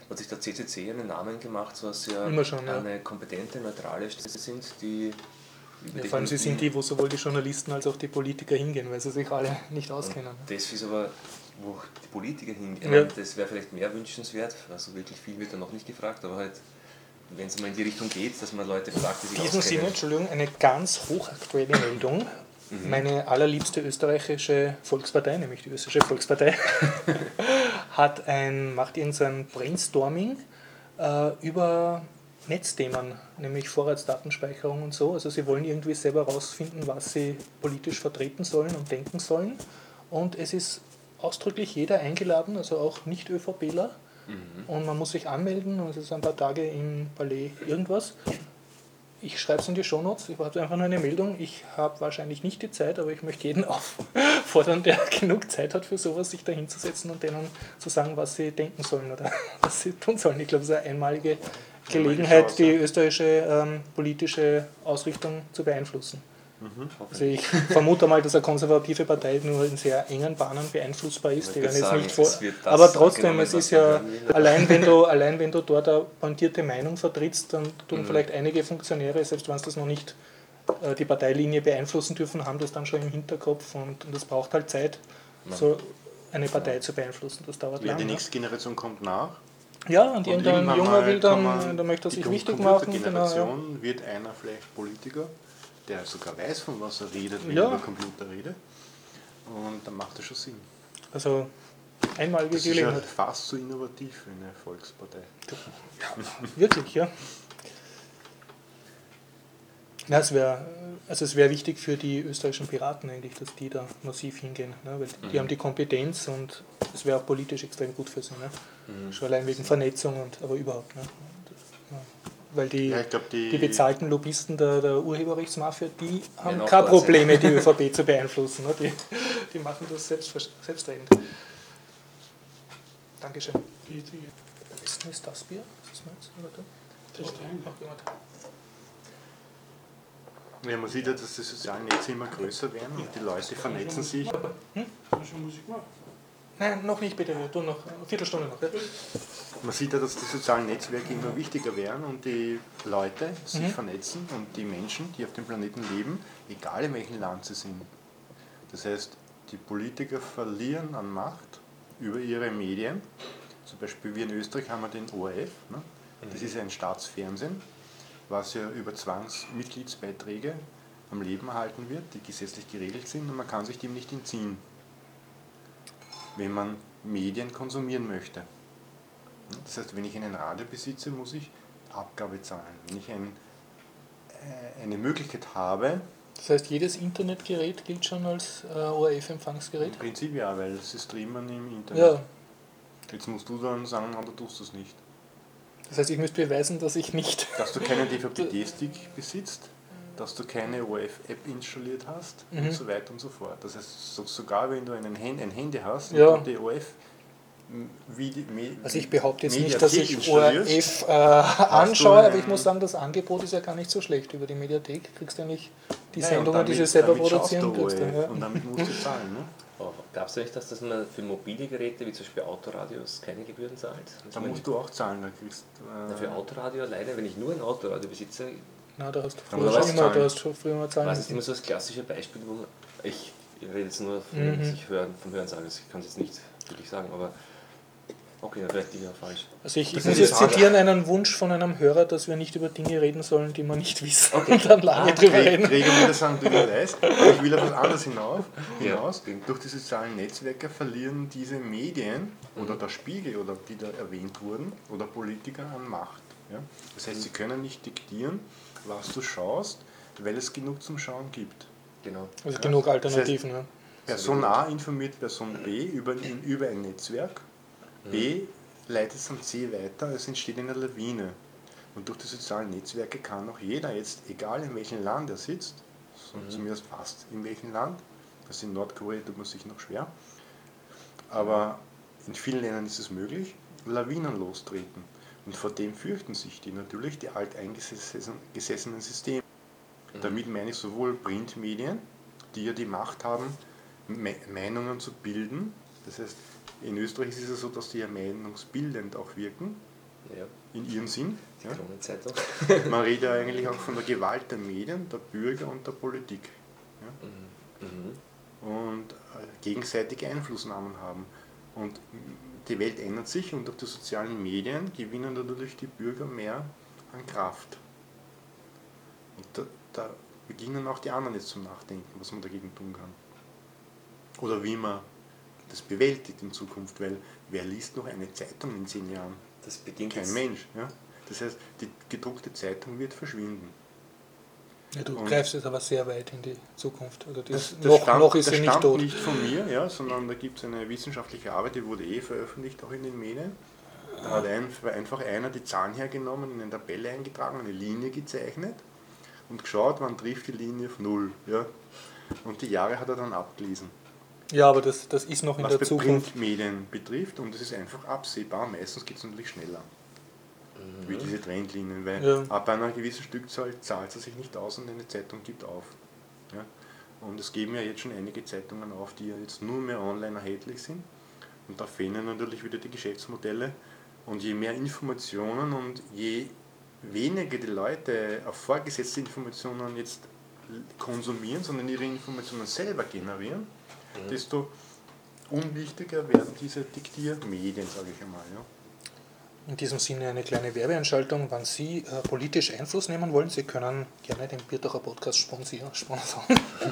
hat sich der C C C einen Namen gemacht, so dass sie ja Immer schon, ja. eine kompetente, neutrale Stelle sind, die Ja, vor allem sie sind die, wo sowohl die Journalisten als auch die Politiker hingehen, weil sie sich alle nicht auskennen. Das ist aber, wo die Politiker hingehen, Ja. das wäre vielleicht mehr wünschenswert, also wirklich viel wird da noch nicht gefragt, aber halt, wenn es mal in die Richtung geht, dass man Leute fragt, die sich In diesem Sinne, auskennen. Entschuldigung, eine ganz hochaktuelle Meldung. Meine allerliebste österreichische Volkspartei, nämlich die österreichische Volkspartei, hat ein, macht irgendein Brainstorming äh, über Netzthemen, nämlich Vorratsdatenspeicherung und so. Also sie wollen irgendwie selber herausfinden, was sie politisch vertreten sollen und denken sollen. Und es ist ausdrücklich jeder eingeladen, also auch Nicht-ÖVPler. Und man muss sich anmelden und es ist ein paar Tage im Palais irgendwas. Ich schreibe es in die Shownotes, ich habe einfach nur eine Meldung. Ich habe wahrscheinlich nicht die Zeit, aber ich möchte jeden auffordern, der genug Zeit hat für sowas, sich da hinzusetzen und denen zu sagen, was sie denken sollen oder was sie tun sollen. Ich glaube, es ist eine einmalige Gelegenheit, die österreichische ähm, politische Ausrichtung zu beeinflussen. Also ich vermute mal, dass eine konservative Partei nur in sehr engen Bahnen beeinflussbar ist. Die werden jetzt sagen, nicht vor, es wird das aber trotzdem, angenommen, es was ist man ja, hören will. allein wenn, du, allein wenn du dort eine pointierte Meinung vertrittst, dann tun Mhm. vielleicht einige Funktionäre, selbst wenn sie das noch nicht äh, die Parteilinie beeinflussen dürfen, haben das dann schon im Hinterkopf und, und das braucht halt Zeit, so eine Partei zu beeinflussen. Das dauert Ja, die lange. nächste Generation kommt nach. Ja, und irgendein irgendwann Junger mal will kann dann, man da möchte er die sich Com- wichtig machen. Genau, ja. Computergeneration wird einer vielleicht Politiker, der sogar weiß, von was er redet, wenn Ja. er über Computer redet. Und dann macht das schon Sinn. Also einmalige Das ist ja Gelegenheit. fast so innovativ wie eine Volkspartei. Wirklich, ja. Ja, es wäre also es wär wichtig für die österreichischen Piraten eigentlich, dass die da massiv hingehen. Ne? Weil die Mhm. haben die Kompetenz und es wäre auch politisch extrem gut für sie. Ne? Mhm. Schon allein wegen Vernetzung, und aber überhaupt. Ne? Ja. Weil die, Ja, ich glaube, die, die bezahlten Lobbyisten der, der Urheberrechtsmafia, die haben Werden auch keine dort sein. Probleme, die ÖVP zu beeinflussen. Ne? Die, die machen das selbst, selbstredend. Dankeschön. Die, die, Ist ist das Bier? Ist das meins? Warte. das ist dein. Ach, jemand. ja, man sieht ja, dass die sozialen Netze immer größer werden und die Leute vernetzen sich. Hast du schon Musik gemacht? Nein, noch nicht, bitte. Wir tun noch eine Viertelstunde noch. Ja? Man sieht ja, dass die sozialen Netzwerke immer wichtiger werden und die Leute sich Mhm. vernetzen und die Menschen, die auf dem Planeten leben, egal in welchem Land sie sind. Das heißt, die Politiker verlieren an Macht über ihre Medien. Zum Beispiel wir in Österreich haben wir den O R F, ne? Das ist ein Staatsfernsehen, was ja über Zwangsmitgliedsbeiträge am Leben erhalten wird, die gesetzlich geregelt sind und man kann sich dem nicht entziehen, wenn man Medien konsumieren möchte. Das heißt, wenn ich einen Radio besitze, muss ich Abgabe zahlen. Wenn ich ein, äh, eine Möglichkeit habe, Das heißt, jedes Internetgerät gilt schon als äh, O R im F-Empfangsgerät? Prinzip ja, weil sie streamen im Internet. Ja. Jetzt musst du dann sagen, na, du tust das nicht. Das heißt, ich müsste beweisen, dass ich nicht. Dass du keinen D V B-Stick besitzt, dass du keine O R F-App installiert hast Mhm. und so weiter und so fort. Das heißt, so, sogar wenn du einen Hand, ein Handy hast Ja. und die O R F wie die Me Also ich behaupte jetzt nicht, Mediathek dass ich O R installierst, F äh, anschaue, du aber ich ein- muss sagen, das Angebot ist ja gar nicht so schlecht über die Mediathek. Kriegst du ja nicht die Ja, und Sendungen, die damit- sie selber damit schaust produzieren. du Kriegst du, O R F ja. Und damit musst du zahlen. Ne? Gab es nicht, dass das man für mobile Geräte, wie zum Beispiel Autoradios, keine Gebühren zahlt? Also Da wenn musst du auch zahlen. Da kriegst, Na, für äh, Autoradio alleine, wenn ich nur ein Autoradio besitze, Na, da hast du Da früher muss schon man immer, zahlen. du hast schon früher mal zahlen was ist müssen. immer so das klassische Beispiel, wo man, ich, ich rede jetzt nur von Mhm. dem, was ich höre, vom Hören sagen, ich kann es jetzt nicht wirklich sagen, aber okay, dann vielleicht liege ich ja falsch. Also ich, ich Das muss ist jetzt die Frage. zitieren einen Wunsch von einem Hörer, dass wir nicht über Dinge reden sollen, die wir nicht wissen Okay. und dann lange Ah, drüber Gregor reden. Gregor will das sagen, du weißt, aber ich will auf was anderes hinauf, Ja. hinaus. Durch die sozialen Netzwerke verlieren diese Medien oder der Spiegel, oder die da erwähnt wurden, oder Politiker an Macht. Ja? Das heißt, sie können nicht diktieren, was du schaust, weil es genug zum Schauen gibt. Genau. Also Ja. genug Das Alternativen. Ja. Person A informiert Person B über, über ein Netzwerk, B leitet es an C weiter, es entsteht eine Lawine. Und durch die sozialen Netzwerke kann auch jeder jetzt, egal in welchem Land er sitzt, so Mhm. zumindest fast in welchem Land, also in Nordkorea tut man sich noch schwer, aber in vielen Ländern ist es möglich, Lawinen lostreten. Und vor dem fürchten sich die natürlich, die alteingesessenen Systeme. Mhm. Damit meine ich sowohl Printmedien, die ja die Macht haben, Me Meinungen zu bilden. Das heißt, in Österreich ist es so, dass die ja meinungsbildend auch wirken. Ja. in ihrem Sinn. Ja. Kronenzeitung. Man redet ja eigentlich auch von der Gewalt der Medien, der Bürger und der Politik. Ja. Mhm. Und äh, gegenseitige Einflussnahmen haben. Und die Welt ändert sich und durch die sozialen Medien gewinnen natürlich die Bürger mehr an Kraft. Und da, da beginnen auch die anderen jetzt zum Nachdenken, was man dagegen tun kann. Oder wie man das bewältigt in Zukunft, weil wer liest noch eine Zeitung in zehn Jahren? Das beginnt Kein jetzt. Mensch. Ja? Das heißt, die gedruckte Zeitung wird verschwinden. Ja, du Und greifst jetzt aber sehr weit in die Zukunft. Also das, Das, das noch, stammt, noch ist das sie nicht stammt tot. nicht von mir, ja, sondern da gibt es eine wissenschaftliche Arbeit, die wurde eh veröffentlicht, auch in den Medien. Da hat ein, einfach einer die Zahlen hergenommen, in eine Tabelle eingetragen, eine Linie gezeichnet und geschaut, wann trifft die Linie auf Null. Ja. Und die Jahre hat er dann abgelesen. Ja, aber das, das ist noch in Was der bei Zukunft. Printmedien betrifft, und das ist einfach absehbar, meistens geht es natürlich schneller. Mhm. Wie diese Trendlinien, weil Ja. ab einer gewissen Stückzahl zahlt es sich nicht aus und eine Zeitung gibt auf. Ja? Und es geben ja jetzt schon einige Zeitungen auf, die ja jetzt nur mehr online erhältlich sind. Und da fehlen natürlich wieder die Geschäftsmodelle. Und je mehr Informationen und je weniger die Leute auf vorgesetzte Informationen jetzt konsumieren, sondern ihre Informationen selber generieren, mhm. desto unwichtiger werden diese Diktiermedien, sage ich einmal. Ja. In diesem Sinne eine kleine Werbeanschaltung. Wenn Sie äh, politisch Einfluss nehmen wollen, Sie können gerne den Bierdacher Podcast sponsor- sponsern.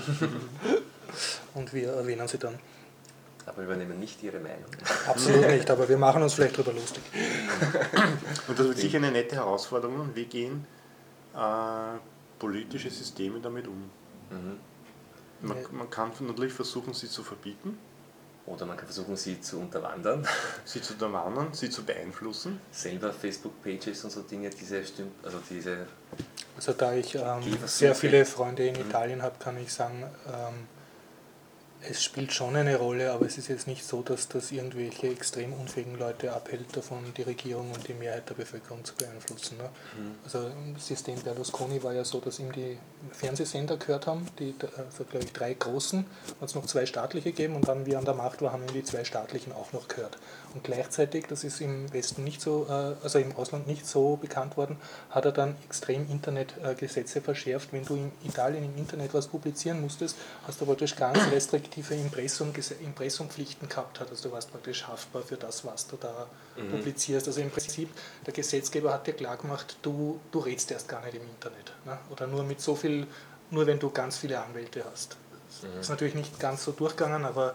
Und wir erwähnen Sie dann. Aber wir übernehmen nicht Ihre Meinung. Absolut nicht, aber wir machen uns vielleicht darüber lustig. Und das wird sicher eine nette Herausforderung. Wie gehen äh, politische Systeme damit um? Mhm. Man, Ja. man kann natürlich versuchen, sie zu verbieten, Oder man kann versuchen, sie zu unterwandern. sie zu unterwandern, sie zu beeinflussen. Selber Facebook-Pages und so Dinge, diese stimmt, also diese. Also da ich ähm, Versuche. sehr viele Freunde in Italien habe, kann ich sagen, ähm, es spielt schon eine Rolle, aber es ist jetzt nicht so, dass das irgendwelche extrem unfähigen Leute abhält davon, die Regierung und die Mehrheit der Bevölkerung zu beeinflussen. Ne? Mhm. Also im System Berlusconi war ja so, dass ihm die Fernsehsender gehört haben, die, also glaube ich drei großen, hat es noch zwei staatliche gegeben und dann, wie er an der Macht war, haben ihm die zwei staatlichen auch noch gehört. Und gleichzeitig, das ist im Westen nicht so, also im Ausland nicht so bekannt worden, hat er dann extrem Internetgesetze verschärft. Wenn du in Italien im Internet was publizieren musstest, hast du praktisch ganz restriktive Impressum, Impressumpflichten gehabt. Also du warst praktisch haftbar für das, was du da Mhm. publizierst. Also im Prinzip, der Gesetzgeber hat dir klar gemacht, du, du redest erst gar nicht im Internet. Ne? Oder nur mit so viel, nur wenn du ganz viele Anwälte hast. Das Mhm. ist natürlich nicht ganz so durchgegangen, aber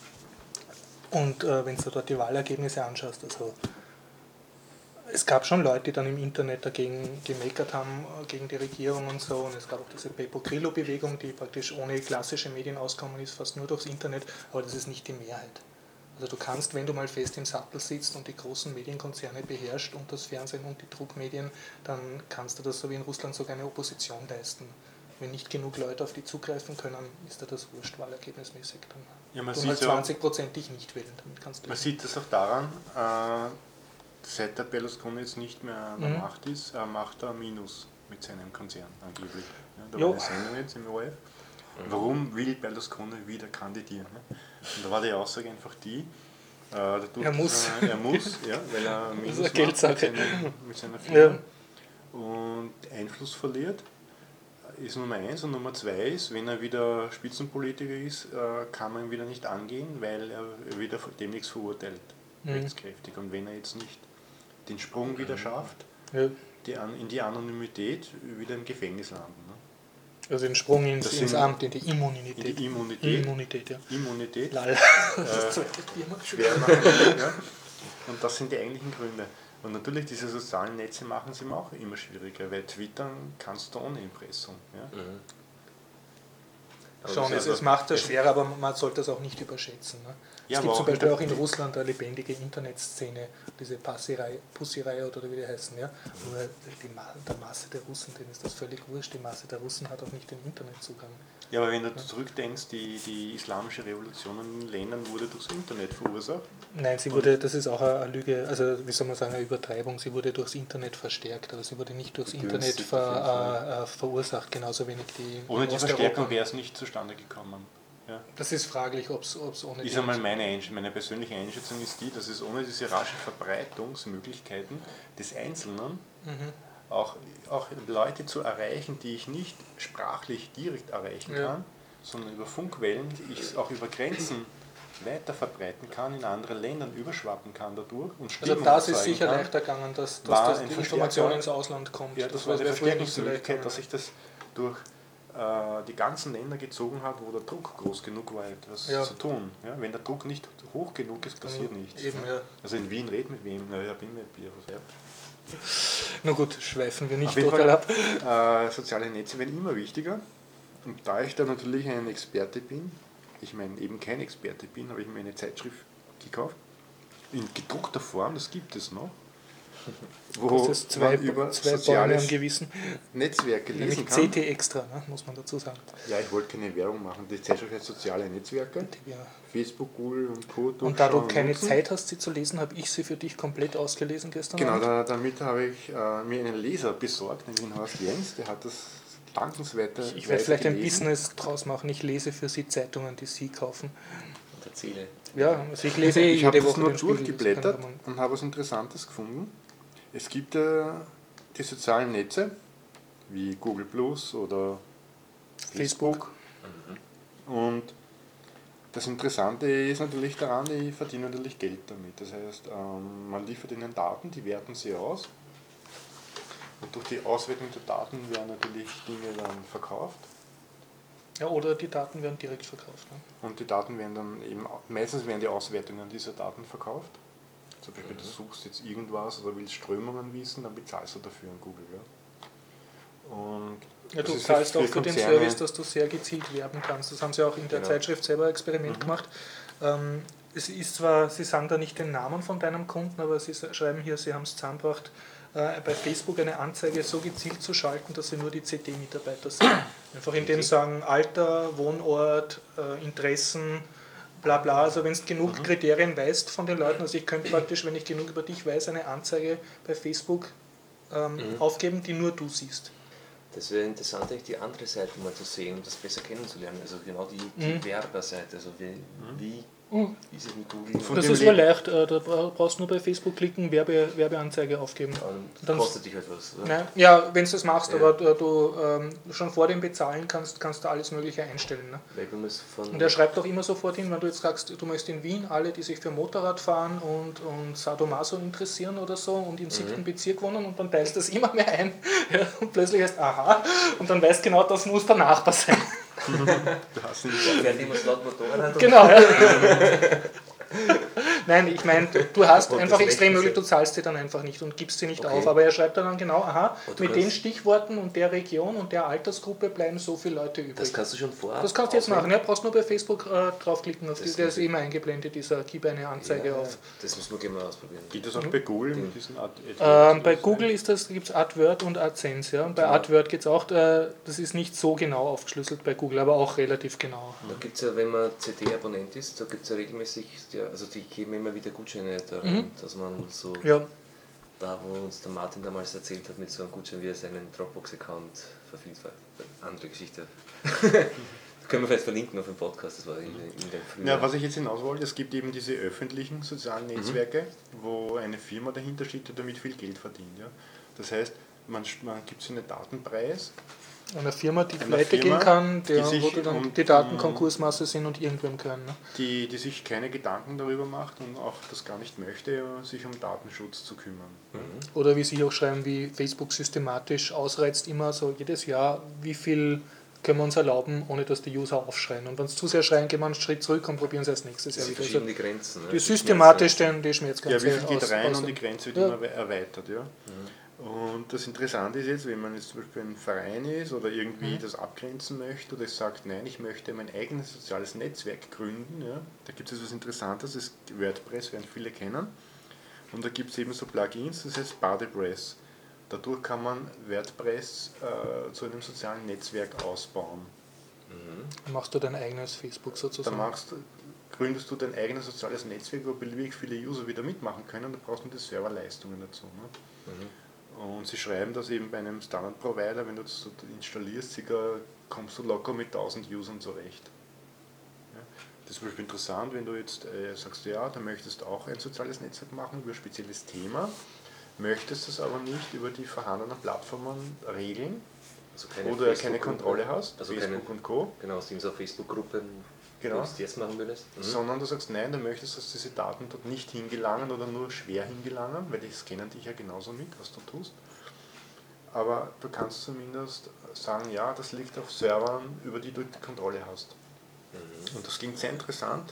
und äh, wenn du dort die Wahlergebnisse anschaust, also es gab schon Leute, die dann im Internet dagegen gemeckert haben, äh, gegen die Regierung und so. Und es gab auch diese Pepo Grillo-Bewegung, die praktisch ohne klassische Medien auskommen ist, fast nur durchs Internet, aber das ist nicht die Mehrheit. Also du kannst, wenn du mal fest im Sattel sitzt und die großen Medienkonzerne beherrscht und das Fernsehen und die Druckmedien, dann kannst du das so wie in Russland sogar eine Opposition leisten. Wenn nicht genug Leute auf die zugreifen können, ist dir das wurscht wahlergebnismäßig. Dann Ja, man tun sieht halt ja- zwanzig Prozent dich nicht wählen, damit kannst du Man leben. sieht das auch daran, äh, seit der Berlusconi jetzt nicht mehr an der Mhm. Macht ist, äh, macht er Minus mit seinem Konzern angeblich. Ja, da Jo. war eine Sendung jetzt im O R F. Warum will Berlusconi wieder kandidieren? Ne? Und da war die Aussage einfach die, äh, dadurch, Er muss. Äh, er muss, ja, weil er Minus eine macht Geldsache. mit, seinem, mit seiner Firma und Einfluss verliert. Ist Nummer eins und Nummer zwei ist, wenn er wieder Spitzenpolitiker ist, äh, kann man ihn wieder nicht angehen, weil er wieder demnächst verurteilt, Mhm. rechtskräftig. Und wenn er jetzt nicht den Sprung wieder schafft, Ja. die an, in die Anonymität, wieder im Gefängnis landen. Ne? Also den Sprung ins, Das ins sind- Amt, in die Immunität. In die Immunität. Immunität, ja. Immunität Lall. äh, Das zweite Bier mal schwer schwer. machen. Ja? Und das sind die eigentlichen Gründe. Und natürlich, diese sozialen Netze machen es ihm auch immer schwieriger, weil twittern kannst du ohne Impressum. Ja? Mhm. Aber Schon, das es, ist es macht es schwerer, aber man sollte es auch nicht überschätzen. Ne? Ja, Es gibt aber zum auch in Beispiel der- auch in Russland eine lebendige Internetszene, diese Pussy-Reihe, Pussy-Reihe oder wie die heißen. Ja? Wo die Ma der Masse der Russen, denen ist das völlig wurscht, die Masse der Russen hat auch nicht den Internetzugang. Ja, aber wenn du zurückdenkst, die, die islamische Revolution in den Ländern wurde durchs Internet verursacht. Nein, sie wurde, das ist auch eine Lüge, also wie soll man sagen, eine Übertreibung, sie wurde durchs Internet verstärkt, aber sie wurde nicht durchs Internet Begünstigt ver, auf jeden Fall. äh, äh, verursacht, genauso wenig die Ohne in die Osteuropa. Verstärkung wäre es nicht zustande gekommen. Ja. Das ist fraglich, ob es ohne Ist einmal meine, Einsch- meine persönliche Einschätzung ist die, dass es ohne diese raschen Verbreitungsmöglichkeiten des Einzelnen Mhm. auch, auch Leute zu erreichen, die ich nicht sprachlich direkt erreichen Ja. kann, sondern über Funkwellen, die ich auch über Grenzen weiter verbreiten kann, in andere Ländern überschwappen kann dadurch und Also Stimmung das ist erzeugen sicher kann. leichter gegangen, dass, dass War das ein die Verstärker. Information ins Ausland kommt. Ja, das, war war eine früher nicht so leicht Verstärkungsmöglichkeit, gegangen. dass sich das durch äh, die ganzen Länder gezogen hat, wo der Druck groß genug war, etwas Ja. zu tun. Ja, wenn der Druck nicht hoch genug ist, passiert nichts. Eben, ja. ja. Also in Wien redet mit wem? Na ja, bin mit Bier. Was, ja. Na gut, schweifen wir nicht Auf jeden total ab. Fall, äh, soziale Netze werden immer wichtiger. Und da ich da natürlich ein Experte bin, ich meine eben kein Experte bin, habe ich mir eine Zeitschrift gekauft, in gedruckter Form, das gibt es noch, wo Das ist zwei, man über zwei Bäume am soziales Gewissen. Netzwerke lesen Nämlich kann. C T Extra, ne, muss man dazu sagen. Ja, ich wollte keine Werbung machen. Die Zeitschrift heißt Soziale Netzwerke. Ja. Facebook, Google und Co. Und da du durchschauen und keine nutzen. Zeit hast, sie zu lesen, habe ich sie für dich komplett ausgelesen gestern Genau, Abend. da, damit habe ich äh, mir einen Leser besorgt, nämlich den Horst Jens, der hat das dankenswerte Ich werde vielleicht ein Business draus machen. Ich lese für Sie Zeitungen, die Sie kaufen. Und erzähle. Ja, also ich lese eh Ich habe jede das Woche nur den Spiegel, das durchgeblättert kann man- und habe was Interessantes gefunden. Es gibt äh, die sozialen Netze wie Google Plus oder Facebook. Facebook. Und das Interessante ist natürlich daran, die verdienen natürlich Geld damit. Das heißt, ähm, man liefert ihnen Daten, die werten sie aus. Und durch die Auswertung der Daten werden natürlich Dinge dann verkauft. Ja, oder die Daten werden direkt verkauft. Ne? Und die Daten werden dann eben, meistens werden die Auswertungen dieser Daten verkauft. Zum Beispiel, du suchst jetzt irgendwas oder willst Strömungen wissen, dann bezahlst du dafür an Google. Ja. Und Ja, das du ist zahlst auch für den Konzerne- Service, dass du sehr gezielt werben kannst. Das haben sie auch in der Genau. Zeitschrift selber ein Experiment gemacht. Ähm, es ist zwar, sie sagen da nicht den Namen von deinem Kunden, aber sie schreiben hier, sie haben es zusammengebracht, äh, bei Facebook eine Anzeige so gezielt zu schalten, dass sie nur die C D-Mitarbeiter sehen. Einfach indem sie sagen, Alter, Wohnort, äh, Interessen, bla bla. Also wenn du genug Kriterien weißt von den Leuten, also ich könnte praktisch, wenn ich genug über dich weiß, eine Anzeige bei Facebook ähm, Mhm. aufgeben, die nur du siehst. Das wäre interessant, eigentlich die andere Seite mal zu sehen und das besser kennenzulernen. Also genau die, die Mhm. Werberseite. Also wie, wie Mhm. ist es mit Google? Von Das dem ist mal Le- leicht, äh, da bra- brauchst du nur bei Facebook klicken, Werbe, Werbeanzeige aufgeben. Und Dann- kostet dich halt was. Oder? Nein, ja, wenn du das machst, Ja. aber du, du ähm, schon vor dem Bezahlen kannst, kannst du alles Mögliche einstellen. Ne? Weil man es von Und er schreibt auch immer sofort hin, wenn du jetzt sagst, du möchtest in Wien alle, die sich für Motorrad fahren und, und Sadomaso interessieren oder so und im siebten Bezirk wohnen und dann teilst du das immer mehr ein ja, und plötzlich heißt, aha, und dann weißt genau, das muss der Nachbar sein. Du hast nicht fährt immer laut Motorrad. und- Genau. Ja. Nein, ich meine, du hast Und einfach das extrem Recht ist möglich, du zahlst sie dann einfach nicht und gibst sie nicht Okay. auf. Aber er schreibt dann genau, aha, Und du mit den kannst- Stichworten und der Region und der Altersgruppe bleiben so viele Leute übrig. Das kannst du schon vorab. Das kannst du jetzt auswählen. machen, ja, brauchst nur bei Facebook äh, draufklicken, auf Das die, der ist muss ich- immer eingeblendet, dieser Gib eine Anzeige Ja, auf. das müssen wir gleich mal ausprobieren. Geht das auch bei Google mit diesen Ad Ähm, bei Google ist das, gibt es AdWord und AdSense, ja. Und bei Genau. AdWord geht es auch, äh, das ist nicht so genau aufgeschlüsselt bei Google, aber auch relativ genau. Da gibt es ja, wenn man C D-Abonnent ist, da gibt es ja regelmäßig, ja, also die geben immer wieder Gutscheine daran, Mhm. dass man so, Ja, da wo uns der Martin damals erzählt hat, mit so einem Gutschein, wie er seinen Dropbox-Account vervielfacht. Andere Geschichte. Können wir vielleicht verlinken auf dem Podcast, das war in, in dem frühen. Ja, was ich jetzt hinaus wollte, es gibt eben diese öffentlichen sozialen Netzwerke, wo eine Firma dahinter steht, die damit viel Geld verdient. Ja. Das heißt, man, man gibt so einen Datenpreis, eine Firma, die Einer pleite Firma, gehen kann, die der, sich wo du dann um die Daten Konkursmasse sind und irgendwem können. Ne? die, die sich keine Gedanken darüber macht und auch das gar nicht möchte, sich um Datenschutz zu kümmern. Oder wie Sie auch schreiben, wie Facebook systematisch ausreizt, immer so jedes Jahr, wie viel können wir uns erlauben, ohne dass die User aufschreien. Und wenn sie zu sehr schreien, gehen wir einen Schritt zurück und probieren es erst nächstes Jahr Sie wieder. verschieben Also, die Grenzen. Ne? die systematisch Schmerzgrenzen. den, die Ja, Schmerzgrenze wie viel geht aus- rein aus- und die Grenze wird Ja. immer erweitert. Ja? Und das Interessante ist jetzt, wenn man jetzt zum Beispiel ein Verein ist oder irgendwie Mhm. das abgrenzen möchte oder sagt, nein, ich möchte mein eigenes soziales Netzwerk gründen, ja? Da gibt es etwas Interessantes, das ist WordPress, werden viele kennen. Und da gibt es eben so Plugins, das heißt BuddyPress. Dadurch kann man WordPress äh, zu einem sozialen Netzwerk ausbauen. Machst du dein eigenes Facebook Da sozusagen. machst, gründest du dein eigenes soziales Netzwerk, wo beliebig viele User wieder mitmachen können, da brauchst du die Serverleistungen dazu. Ne? Und sie schreiben das eben bei einem Standard-Provider, wenn du das so installierst, circa, kommst du locker mit tausend Usern zurecht. Ja. Das ist zum Beispiel interessant, wenn du jetzt äh, sagst, ja, du möchtest auch ein soziales Netzwerk machen über ein spezielles Thema, möchtest es aber nicht über die vorhandenen Plattformen regeln, Also keine oder keine Facebook-Gruppe. Kontrolle hast, Also Facebook keine, und Co., genau, sind so Facebook-Gruppen, Genau. wie du es jetzt machen würdest. Mhm. sondern du sagst, nein, du möchtest, dass diese Daten dort nicht hingelangen oder nur schwer hingelangen, weil die scannen dich ja genauso mit, was du tust. Aber du kannst zumindest sagen, ja, das liegt auf Servern, über die du die Kontrolle hast. Mhm. Und das klingt sehr interessant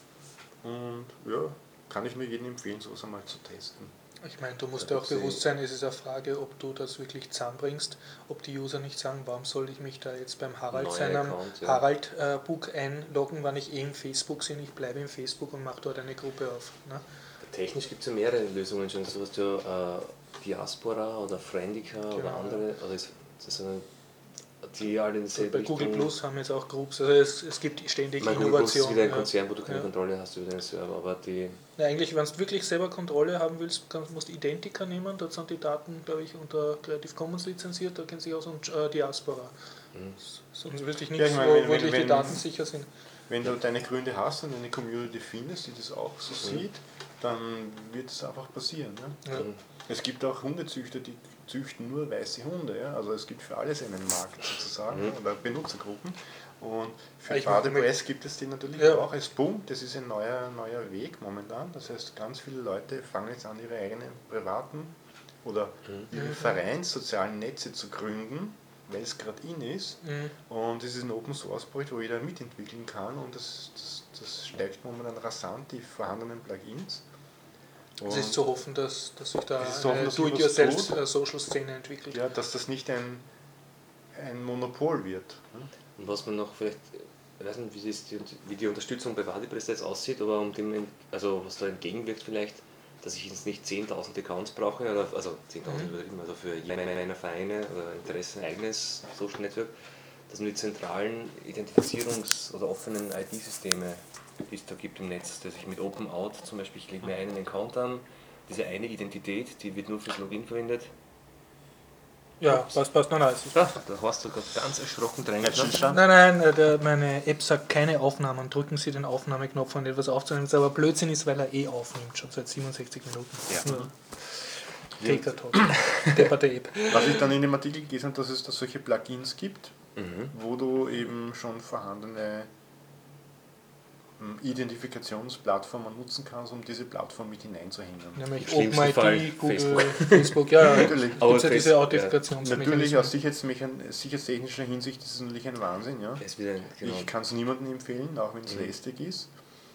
und ja, kann ich mir jedem empfehlen, sowas einmal zu testen. Ich meine, du musst Ja, dir auch das bewusst sein, es ist eine Frage, ob du das wirklich zusammenbringst, ob die User nicht sagen, warum soll ich mich da jetzt beim Harald Neuer seinem Account, ja. Harald-Book einloggen, wenn ich eh im Facebook bin, ich bleibe im Facebook und mache dort eine Gruppe auf. Ne? Technisch gibt es ja mehrere Lösungen schon. So hast du ja äh, Diaspora oder Friendica Genau, oder andere. Oder ist, das sind die alle in Und dieselbe bei Google Richtung. Plus haben jetzt auch Groups, also es, es gibt ständig Mein Google Plus ist Innovation. wieder ein ja. Konzern, wo du keine Ja. Kontrolle hast über den Server, aber die. Ja, eigentlich, wenn du wirklich selber Kontrolle haben willst, kannst, musst du Identica nehmen, dort sind die Daten, glaube ich, unter Creative Commons lizenziert, da kennen sie aus, und äh, Diaspora. Mhm. Sonst wüsste ich Ja, nichts, ich meine, wo wenn- wirklich wenn- die wenn- Daten sicher sind. Wenn du deine Gründe hast und eine Community findest, die das auch so sieht, dann wird es einfach passieren. Ne? Ja. Mhm. Es gibt auch Hundezüchter, die züchten nur weiße Hunde. Ja? Also es gibt für alles einen Markt sozusagen, Mhm. oder Benutzergruppen. Und für Ich mein- Badepress gibt es die natürlich Ja. auch. Es boomt, das ist ein neuer, neuer Weg momentan. Das heißt, ganz viele Leute fangen jetzt an, ihre eigenen privaten oder ihre vereinssozialen Netze zu gründen, weil es gerade in ist. Mhm. Und es ist ein Open Source Projekt, wo jeder mitentwickeln kann, und das, das, das steigt momentan rasant, die vorhandenen Plugins. Es ist zu hoffen, dass, dass sich da Es ist zu hoffen, eine dass sich was tut. Do-it-yourself-Social-Szene entwickelt. Ja, dass das nicht ein, ein Monopol wird. Ne? Und was man noch vielleicht, ich weiß nicht, wie, das die, wie die Unterstützung bei Wadipress jetzt aussieht, aber um dem, also was da entgegenwirkt vielleicht, dass ich jetzt nicht zehntausend Accounts brauche, oder, also zehntausend Mhm. übertrieben, also für jede meiner Vereine oder Interessen ein eigenes Social Network, dass man die zentralen Identifizierungs- oder offenen I D-Systeme, die es da gibt im Netz, dass ich mit Open Out zum Beispiel, ich lege mir einen Account an, diese eine Identität, die wird nur fürs Login verwendet. Ja, passt, passt. Nein, nein, es ist Ah, da hast du gerade ganz erschrocken drängen. Stand? Nein, nein, äh, der, meine App sagt keine Aufnahmen. Drücken Sie den Aufnahmeknopf, um etwas aufzunehmen. Das aber Blödsinn ist, weil er eh aufnimmt, schon seit siebenundsechzig Minuten. Ja. Nur Taker Talk. Depperte App. Was ich dann in dem Artikel gelesen habe, dass es da solche Plugins gibt, Mhm. wo du eben schon vorhandene ähm, Identifikationsplattformen nutzen kannst, um diese Plattform mit hineinzuhängen. Nämlich Im schlimmsten Fall OpenID, Google, Facebook. Facebook. Ja, ja. Natürlich. Gibt Aber es ja diese Face- Authentifikations- Natürlich aus sicherheitsmechan- sicherheitstechnischer Hinsicht ist es natürlich ein Wahnsinn. Ja? Es ist wieder ein, genau. Ich kann es niemandem empfehlen, auch wenn es Mhm. lästig ist.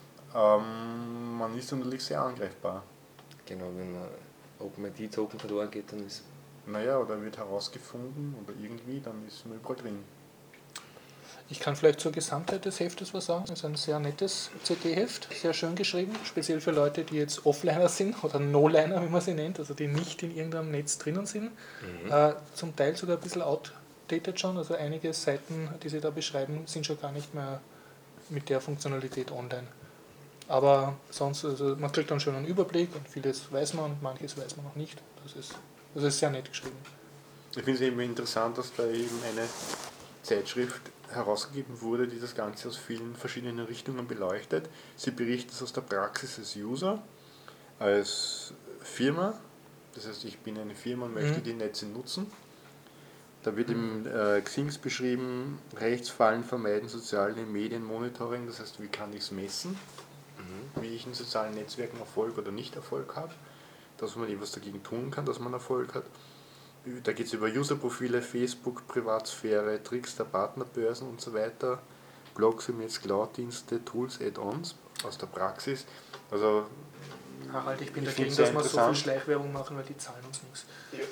Ähm, man ist natürlich sehr angreifbar. Genau, wenn man OpenID-Token verloren geht, dann ist. Naja, oder wird herausgefunden oder irgendwie, dann ist man überall drin. Ich kann vielleicht zur Gesamtheit des Heftes was sagen. Es ist ein sehr nettes C D-Heft, sehr schön geschrieben, speziell für Leute, die jetzt Offliner sind oder No-Liner, wie man sie nennt, also die nicht in irgendeinem Netz drinnen sind. Mhm. Äh, zum Teil sogar ein bisschen outdated schon, also einige Seiten, die sie da beschreiben, sind schon gar nicht mehr mit der Funktionalität online. Aber sonst, also man kriegt dann schon einen Überblick und vieles weiß man und manches weiß man noch nicht. Das ist, das ist sehr nett geschrieben. Ich finde es eben interessant, dass da eben eine Zeitschrift herausgegeben wurde, die das Ganze aus vielen verschiedenen Richtungen beleuchtet. Sie berichtet es aus der Praxis als User, als Firma, das heißt, ich bin eine Firma und möchte Mhm. die Netze nutzen. Da wird im äh, Xings beschrieben, Rechtsfallen vermeiden, soziale Medienmonitoring, das heißt, wie kann ich es messen, Mhm. wie ich in sozialen Netzwerken Erfolg oder nicht Erfolg habe, dass man etwas dagegen tun kann, dass man Erfolg hat. Da geht es über Userprofile, Facebook, Privatsphäre, Tricks der Partnerbörsen und so weiter, Blogs im Netz, Cloud-Dienste, Tools, Add-ons aus der Praxis. Also Harald, ich bin Ich dagegen, find's dass sehr wir so viel interessant. Schleichwerbung machen, weil die zahlen uns nichts.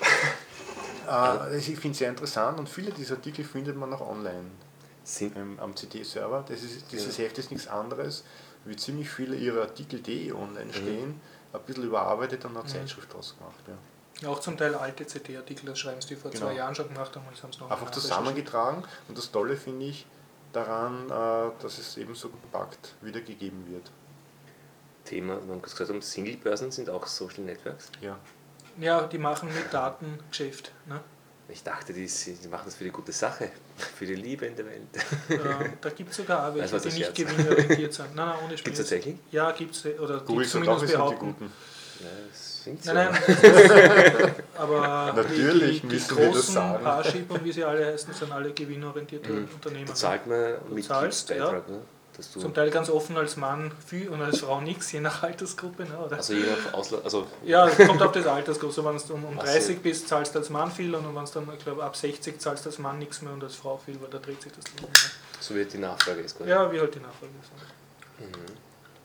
äh, ich finde es sehr interessant, und viele dieser Artikel findet man auch online Sind, ähm, am C D-Server. Das ist, dieses Heft ist nichts anderes, wie ziemlich viele ihrer Artikel, die eh online stehen, ein bisschen überarbeitet und eine Zeitschrift draus gemacht. Ja. Ja, auch zum Teil alte C D-Artikel, das schreiben sie, die vor Genau. zwei Jahren schon gemacht haben. Und jetzt haben sie noch Einfach mal zusammengetragen, und das Tolle finde ich daran, äh, dass es eben so kompakt wiedergegeben wird. Thema, wir haben kurz gesagt, haben, Single-Börsen sind auch Social Networks. Ja. Ja, die machen mit Daten Geschäft. Ne? Ich dachte, die, die machen das für die gute Sache, für die Liebe in der Welt. Äh, da gibt es sogar auch welche, Also die nicht Scherz. gewinnorientiert sind. Nein, nein, ohne Spaß. Gibt es tatsächlich? Ja, gibt es, oder die Google sagt auch, zumindest es sind die behaupten. Guten. Ja, das sind so. Nein, nein, das ist, aber Natürlich die, die, die müssen wir das großen sagen. Parship und wie sie alle heißen, sind alle gewinnorientierte Mhm. Unternehmen. Da zahlt man mit zahlst, Beitrag, ne? Dass du, Zum Teil ganz offen als Mann viel und als Frau nichts, je nach Altersgruppe. Ne, oder? also je nach Ausland, also Ja, es kommt auf das Altersgruppe. So, wenn du um, um Ach so. dreißig bist, zahlst du als Mann viel und wenn du dann, ich glaube, ab sechzig zahlst du als Mann nichts mehr und als Frau viel, weil da dreht sich das Leben. Ne? so wird die Nachfrage ist quasi. Ja, wie halt die Nachfrage ist. Mhm.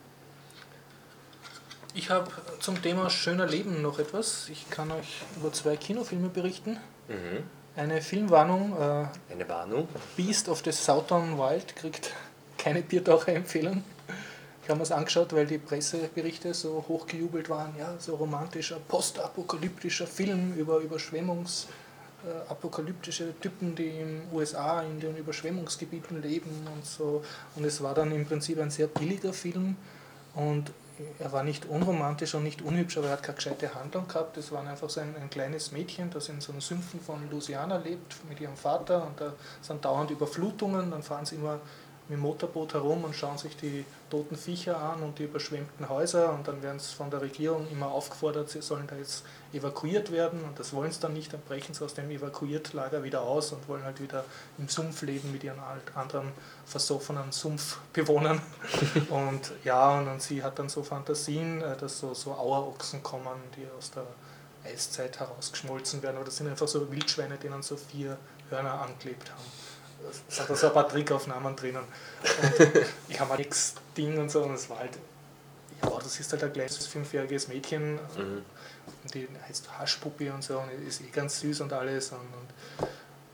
Ich habe zum Thema schöner Leben noch etwas. Ich kann euch über zwei Kinofilme berichten. Mhm. Eine Filmwarnung, äh, Eine Warnung. Beast of the Southern Wild kriegt keine Biertaucher-Empfehlung. Ich habe mir es angeschaut, weil die Presseberichte so hochgejubelt waren. Ja, so romantischer, postapokalyptischer Film über Überschwemmungs, äh, apokalyptische Typen, die in den U S A in den Überschwemmungsgebieten leben und so. Und es war dann im Prinzip ein sehr billiger Film und er war nicht unromantisch und nicht unhübsch, aber er hat keine gescheite Handlung gehabt. Es war einfach so ein, ein kleines Mädchen, das in so einem Sümpfen von Louisiana lebt mit ihrem Vater und da sind dauernd Überflutungen, dann fahren sie immer mit dem Motorboot herum und schauen sich die toten Viecher an und die überschwemmten Häuser und dann werden sie von der Regierung immer aufgefordert, sie sollen da jetzt evakuiert werden und das wollen sie dann nicht, dann brechen sie aus dem Evakuiertlager wieder aus und wollen halt wieder im Sumpf leben mit ihren anderen versoffenen Sumpfbewohnern und ja, und, und sie hat dann so Fantasien, dass so, so Auerochsen kommen, die aus der Eiszeit herausgeschmolzen werden, aber das sind einfach so Wildschweine, denen so vier Hörner angeklebt haben. Es sind da so ein paar Trickaufnahmen drinnen. Und ich habe halt nichts Ding und so und es war halt, ja, das ist halt ein kleines fünfjähriges Mädchen, Mhm. die heißt Haschpuppi und so und ist eh ganz süß und alles und, und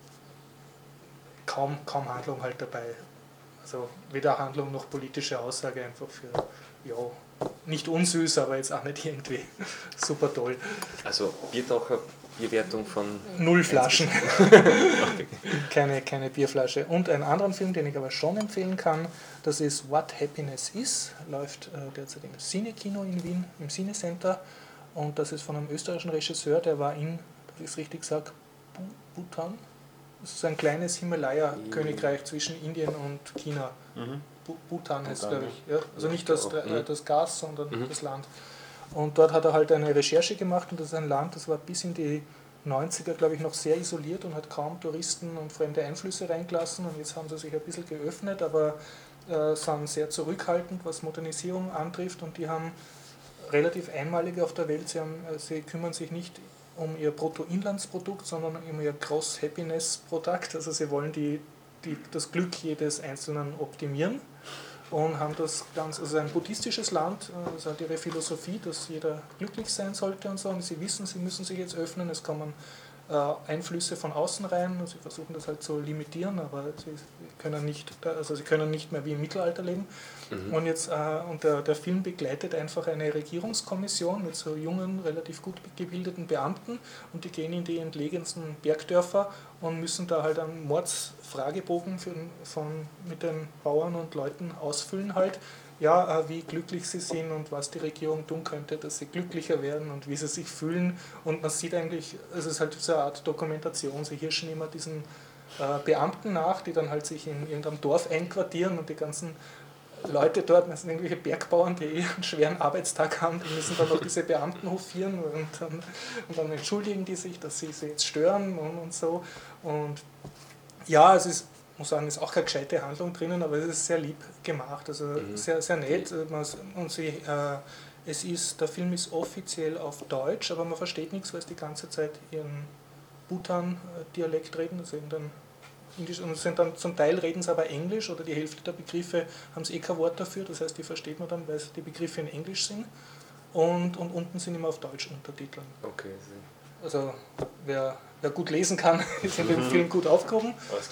kaum, kaum Handlung halt dabei. Also weder Handlung noch politische Aussage, einfach für, ja, nicht unsüß, aber jetzt auch nicht irgendwie super toll. Also Biertaucher, Bierwertung von Null Flaschen. keine, keine Bierflasche. Und einen anderen Film, den ich aber schon empfehlen kann, das ist What Happiness Is, läuft äh, derzeit im Cinekino in Wien, im Cinecenter. Und das ist von einem österreichischen Regisseur, der war in, dass ich es richtig sage, Bhutan. Das ist ein kleines Himalaya-Königreich zwischen Indien und China. Mhm. Bhutan heißt, Bhutan, glaube ich. Ja? Also Ja, nicht ich das, glaub auch. äh, das Gas, sondern Mhm. das Land. Und dort hat er halt eine Recherche gemacht und das ist ein Land, das war bis in die neunziger, glaube ich, noch sehr isoliert und hat kaum Touristen und fremde Einflüsse reingelassen und jetzt haben sie sich ein bisschen geöffnet, aber äh, sind sehr zurückhaltend, was Modernisierung antrifft und die haben relativ einmalig auf der Welt, sie, haben, äh, sie kümmern sich nicht um ihr Bruttoinlandsprodukt, sondern um ihr Gross Happiness Produkt, also sie wollen die, die, das Glück jedes Einzelnen optimieren. Und haben das ganz, also ein buddhistisches Land, das hat ihre Philosophie, dass jeder glücklich sein sollte und so. Und sie wissen, sie müssen sich jetzt öffnen, es kommen äh, Einflüsse von außen rein und sie versuchen das halt zu limitieren, aber sie können nicht, also sie können nicht mehr wie im Mittelalter leben. Mhm. Und jetzt äh, und der, der Film begleitet einfach eine Regierungskommission mit so jungen, relativ gut gebildeten Beamten und die gehen in die entlegensten Bergdörfer und müssen da halt einen Mordsfragebogen für, von, mit den Bauern und Leuten ausfüllen halt, ja, äh, wie glücklich sie sind und was die Regierung tun könnte, dass sie glücklicher werden und wie sie sich fühlen und man sieht eigentlich, es ist halt so eine Art Dokumentation, sie hirschen immer diesen äh, Beamten nach, die dann halt sich in irgendeinem Dorf einquartieren und die ganzen Leute dort, das sind irgendwelche Bergbauern, die eh einen schweren Arbeitstag haben, die müssen dann noch diese Beamten hofieren und dann, und dann entschuldigen die sich, dass sie sie jetzt stören und, und so. Und ja, es ist, muss sagen, ist auch keine gescheite Handlung drinnen, aber es ist sehr lieb gemacht, also mhm. sehr, sehr nett. Und sie, äh, es ist, der Film ist offiziell auf Deutsch, aber man versteht nichts, weil es die ganze Zeit ihren Bhutan-Dialekt reden, also in den Indisch, und sind dann, zum Teil reden sie aber Englisch oder die Hälfte der Begriffe haben sie eh kein Wort dafür, das heißt, die versteht man dann, weil die Begriffe in Englisch sind und, und unten sind immer auf Deutsch Untertiteln. Okay. Also wer, wer gut lesen kann, ist in dem Film gut aufgehoben.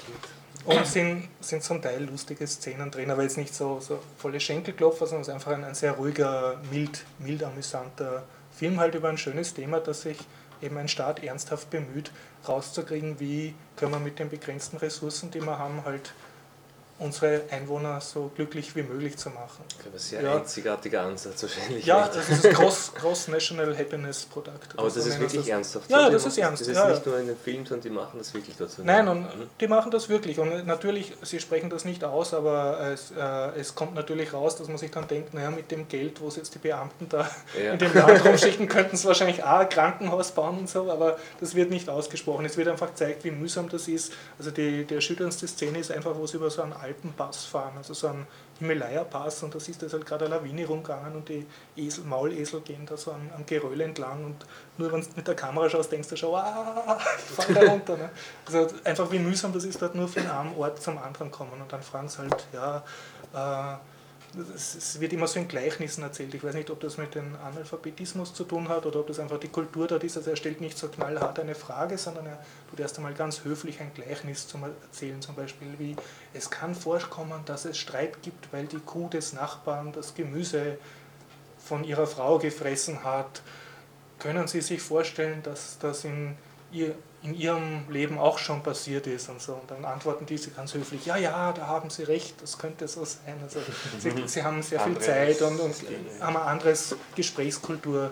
Und sind, sind zum Teil lustige Szenen drin, aber jetzt nicht so, so volle Schenkelklopfer, sondern es ist einfach ein, ein sehr ruhiger, mild, mild amüsanter Film halt über ein schönes Thema, das sich eben ein Staat ernsthaft bemüht, rauszukriegen, wie können wir mit den begrenzten Ressourcen, die wir haben, halt unsere Einwohner so glücklich wie möglich zu machen. Ich glaube, ein sehr Ja. einzigartiger Ansatz wahrscheinlich. Ja, echt. das ist das Cross, Cross National Happiness Product. Aber das so ist nennen wirklich sie das. ernsthaft. Ja, so, ja, die das machen ist ernst. Das ist ja, nicht ja. nur in den Filmen, sondern die machen das wirklich dazu. Nein, und Mhm. die machen das wirklich. Und natürlich, sie sprechen das nicht aus, aber es, äh, es kommt natürlich raus, dass man sich dann denkt, naja, mit dem Geld, wo es jetzt die Beamten da Ja. in dem Land rumschichten, könnten sie wahrscheinlich auch ein Krankenhaus bauen und so, aber das wird nicht ausgesprochen. Es wird einfach gezeigt, wie mühsam das ist. Also die, die erschütterndste Szene ist einfach, wo sie über so einen Alpenpass fahren, also so einen Himalaya-Pass, und da siehst du, ist halt gerade eine Lawine rumgegangen und die Esel, Maulesel gehen da so am, am Geröll entlang, und nur wenn du mit der Kamera schaust, denkst du schon, ah, ich fall da runter. Ne? Also einfach wie mühsam das ist, dort nur von einem Ort zum anderen kommen, und dann fragen sie halt, ja, äh, es es wird immer so in Gleichnissen erzählt. Ich weiß nicht, ob das mit dem Analphabetismus zu tun hat oder ob das einfach die Kultur dort ist. Also er stellt nicht so knallhart eine Frage, sondern er tut erst einmal ganz höflich ein Gleichnis zum Erzählen. Zum Beispiel wie, es kann vorkommen, dass es Streit gibt, weil die Kuh des Nachbarn das Gemüse von ihrer Frau gefressen hat. Können Sie sich vorstellen, dass das in, ihr, in Ihrem Leben auch schon passiert ist und so? Und dann antworten diese ganz höflich, ja, ja, da haben Sie recht, das könnte so sein. Also sie, sie haben sehr viel Anderes Zeit und, und Stil, ja. haben ein anderes Gesprächskulturklima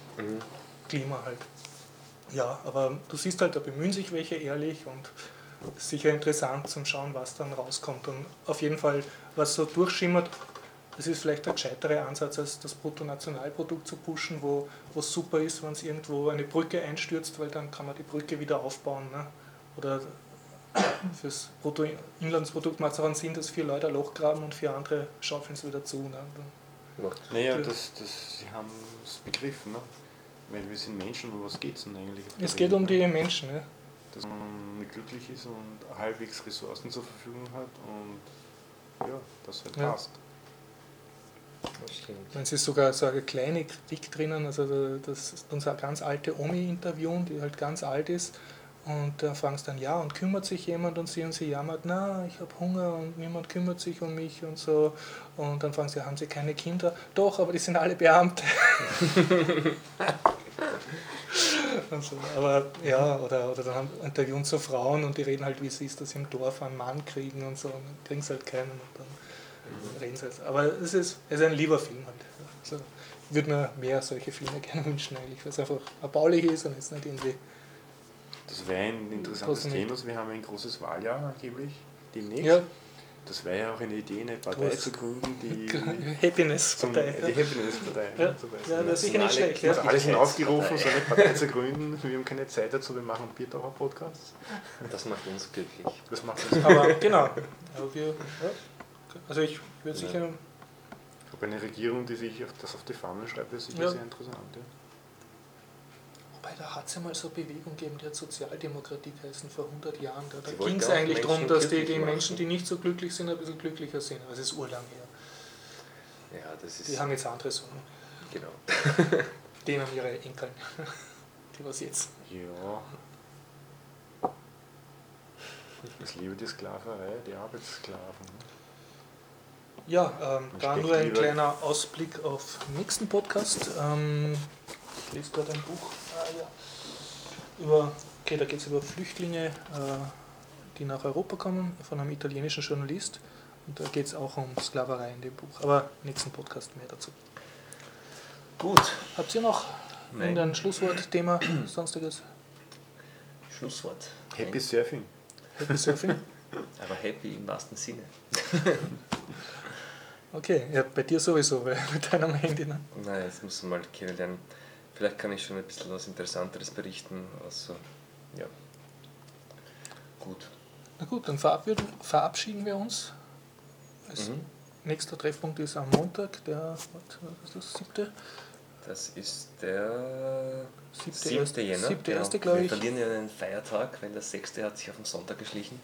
Mhm. halt. Ja, aber du siehst halt, da bemühen sich welche ehrlich, und es ist sicher interessant zum Schauen, was dann rauskommt. Und auf jeden Fall, was so durchschimmert, das ist vielleicht der gescheitere Ansatz, als das Bruttonationalprodukt zu pushen, wo es super ist, wenn es irgendwo eine Brücke einstürzt, weil dann kann man die Brücke wieder aufbauen. Ne? Oder fürs Bruttoinlandsprodukt macht es auch einen Sinn, dass vier Leute ein Loch graben und vier andere schaufeln es wieder zu. Ne? Macht. Naja, das, das, sie haben es begriffen, ne? Weil wir sind Menschen, um was geht es denn eigentlich? auf der Es geht Welt, um ne? die Menschen. Ne? Dass man glücklich ist und halbwegs Ressourcen zur Verfügung hat und ja, das halt Ja. passt. Das stimmt. Es ist sogar so eine kleine Kritik drinnen, also das ist unsere ganz alte Omi interviewen, die halt ganz alt ist, und da fragen sie dann, ja, und kümmert sich jemand, und sie und sie jammert, na, ich habe Hunger und niemand kümmert sich um mich und so, und dann fragen sie, haben sie keine Kinder? Doch, aber die sind alle Beamte. Und so. Aber ja, oder, oder dann haben interviewen so Frauen und die reden halt, wie es ist, dass sie im Dorf einen Mann kriegen und so, und dann kriegen sie halt keinen, und dann reden sie halt. Aber es ist, es ist ein lieber Film halt. Also, ich würde mir mehr solche Filme gerne wünschen eigentlich, weil es einfach erbaulich ist und jetzt nicht irgendwie. Das wäre ein interessantes Trotzdem nicht. Thema. Wir haben ein großes Wahljahr angeblich demnächst. Ja, Das wäre ja auch eine Idee, eine Partei hast- zu gründen, die Happiness zum, Partei. die Happiness-Partei. Ja. und so weiter. Ja, das ist sicher nicht schlecht. Also Ja. alle sind aufgerufen, so eine Partei zu gründen. Wir haben keine Zeit dazu, wir machen Biertaucher-Podcasts. Das macht uns glücklich. Das macht uns. Aber genau. Aber wir, ja. Also ich würde Ja. sicher. Aber eine Regierung, die sich auf das auf die Fahnen schreibt, ist sicher Ja. sehr interessant. Ja. Wobei, da hat es ja mal so eine Bewegung gegeben, die hat Sozialdemokratie geheißen vor hundert Jahren. Da, da Die wollten ging es auch eigentlich Menschen darum, dass die, glücklich die machen. Menschen, die nicht so glücklich sind, ein bisschen glücklicher sind. Aber es ist urlang her. Ja, das ist. Die haben jetzt andere Sorgen. Genau. Die haben ihre Enkel. Die was jetzt. Ja. Ich liebe die Sklaverei, die Arbeitssklaven. ne? Ja, ähm, Man da steckt nur ein lieber- kleiner Ausblick auf den nächsten Podcast. Ähm, ich lese gerade ein Buch. Ah, ja. Über, okay, da geht es über Flüchtlinge, äh, die nach Europa kommen, von einem italienischen Journalist. Und da geht es auch um Sklaverei in dem Buch. Aber nächsten Podcast mehr dazu. Gut. Habt ihr noch Nein. irgendein Schlusswort, Thema, sonstiges? Schlusswort. Happy Surfing. Happy Surfing? Aber happy im wahrsten Sinne. Okay, ja, bei dir sowieso, weil mit deinem Handy. Ne? Nein, jetzt muss man mal kennenlernen. Vielleicht kann ich schon ein bisschen was Interessanteres berichten. Also, ja. Gut. Na gut, dann verabschieden, verabschieden wir uns. Das Mhm. nächster Treffpunkt ist am Montag, der, was ist das, siebte? Das ist der Siebte, siebte erste, Jänner. siebte Genau. erste, glaube Wir ich. verlieren ja einen Feiertag, weil der sechste hat sich auf den Sonntag geschlichen.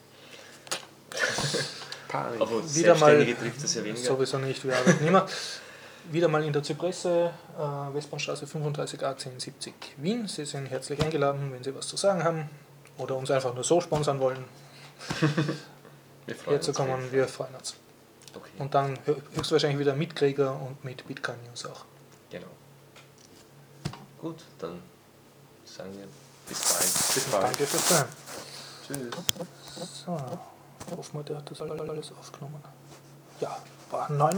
Panik. Aber Wieder mal, Selbstständige trifft es ja weniger. sowieso nicht, wir arbeiten immer. Wieder mal in der Zypresse, äh, Westbahnstraße fünfunddreißig A zehn siebzig Wien. Sie sind herzlich eingeladen, wenn Sie was zu sagen haben oder uns einfach nur so sponsern wollen, Wir freuen uns herzukommen. auf jeden Wir freuen uns. Fall. Okay, Und dann hö- höchstwahrscheinlich wieder mit Gregor und mit Bitcoin News auch. genau. Gut, dann sagen wir bis bald. Bis bald. Danke fürs Zuhören. Tschüss. So. Hoffen wir, der hat das alles aufgenommen. Ja, war neun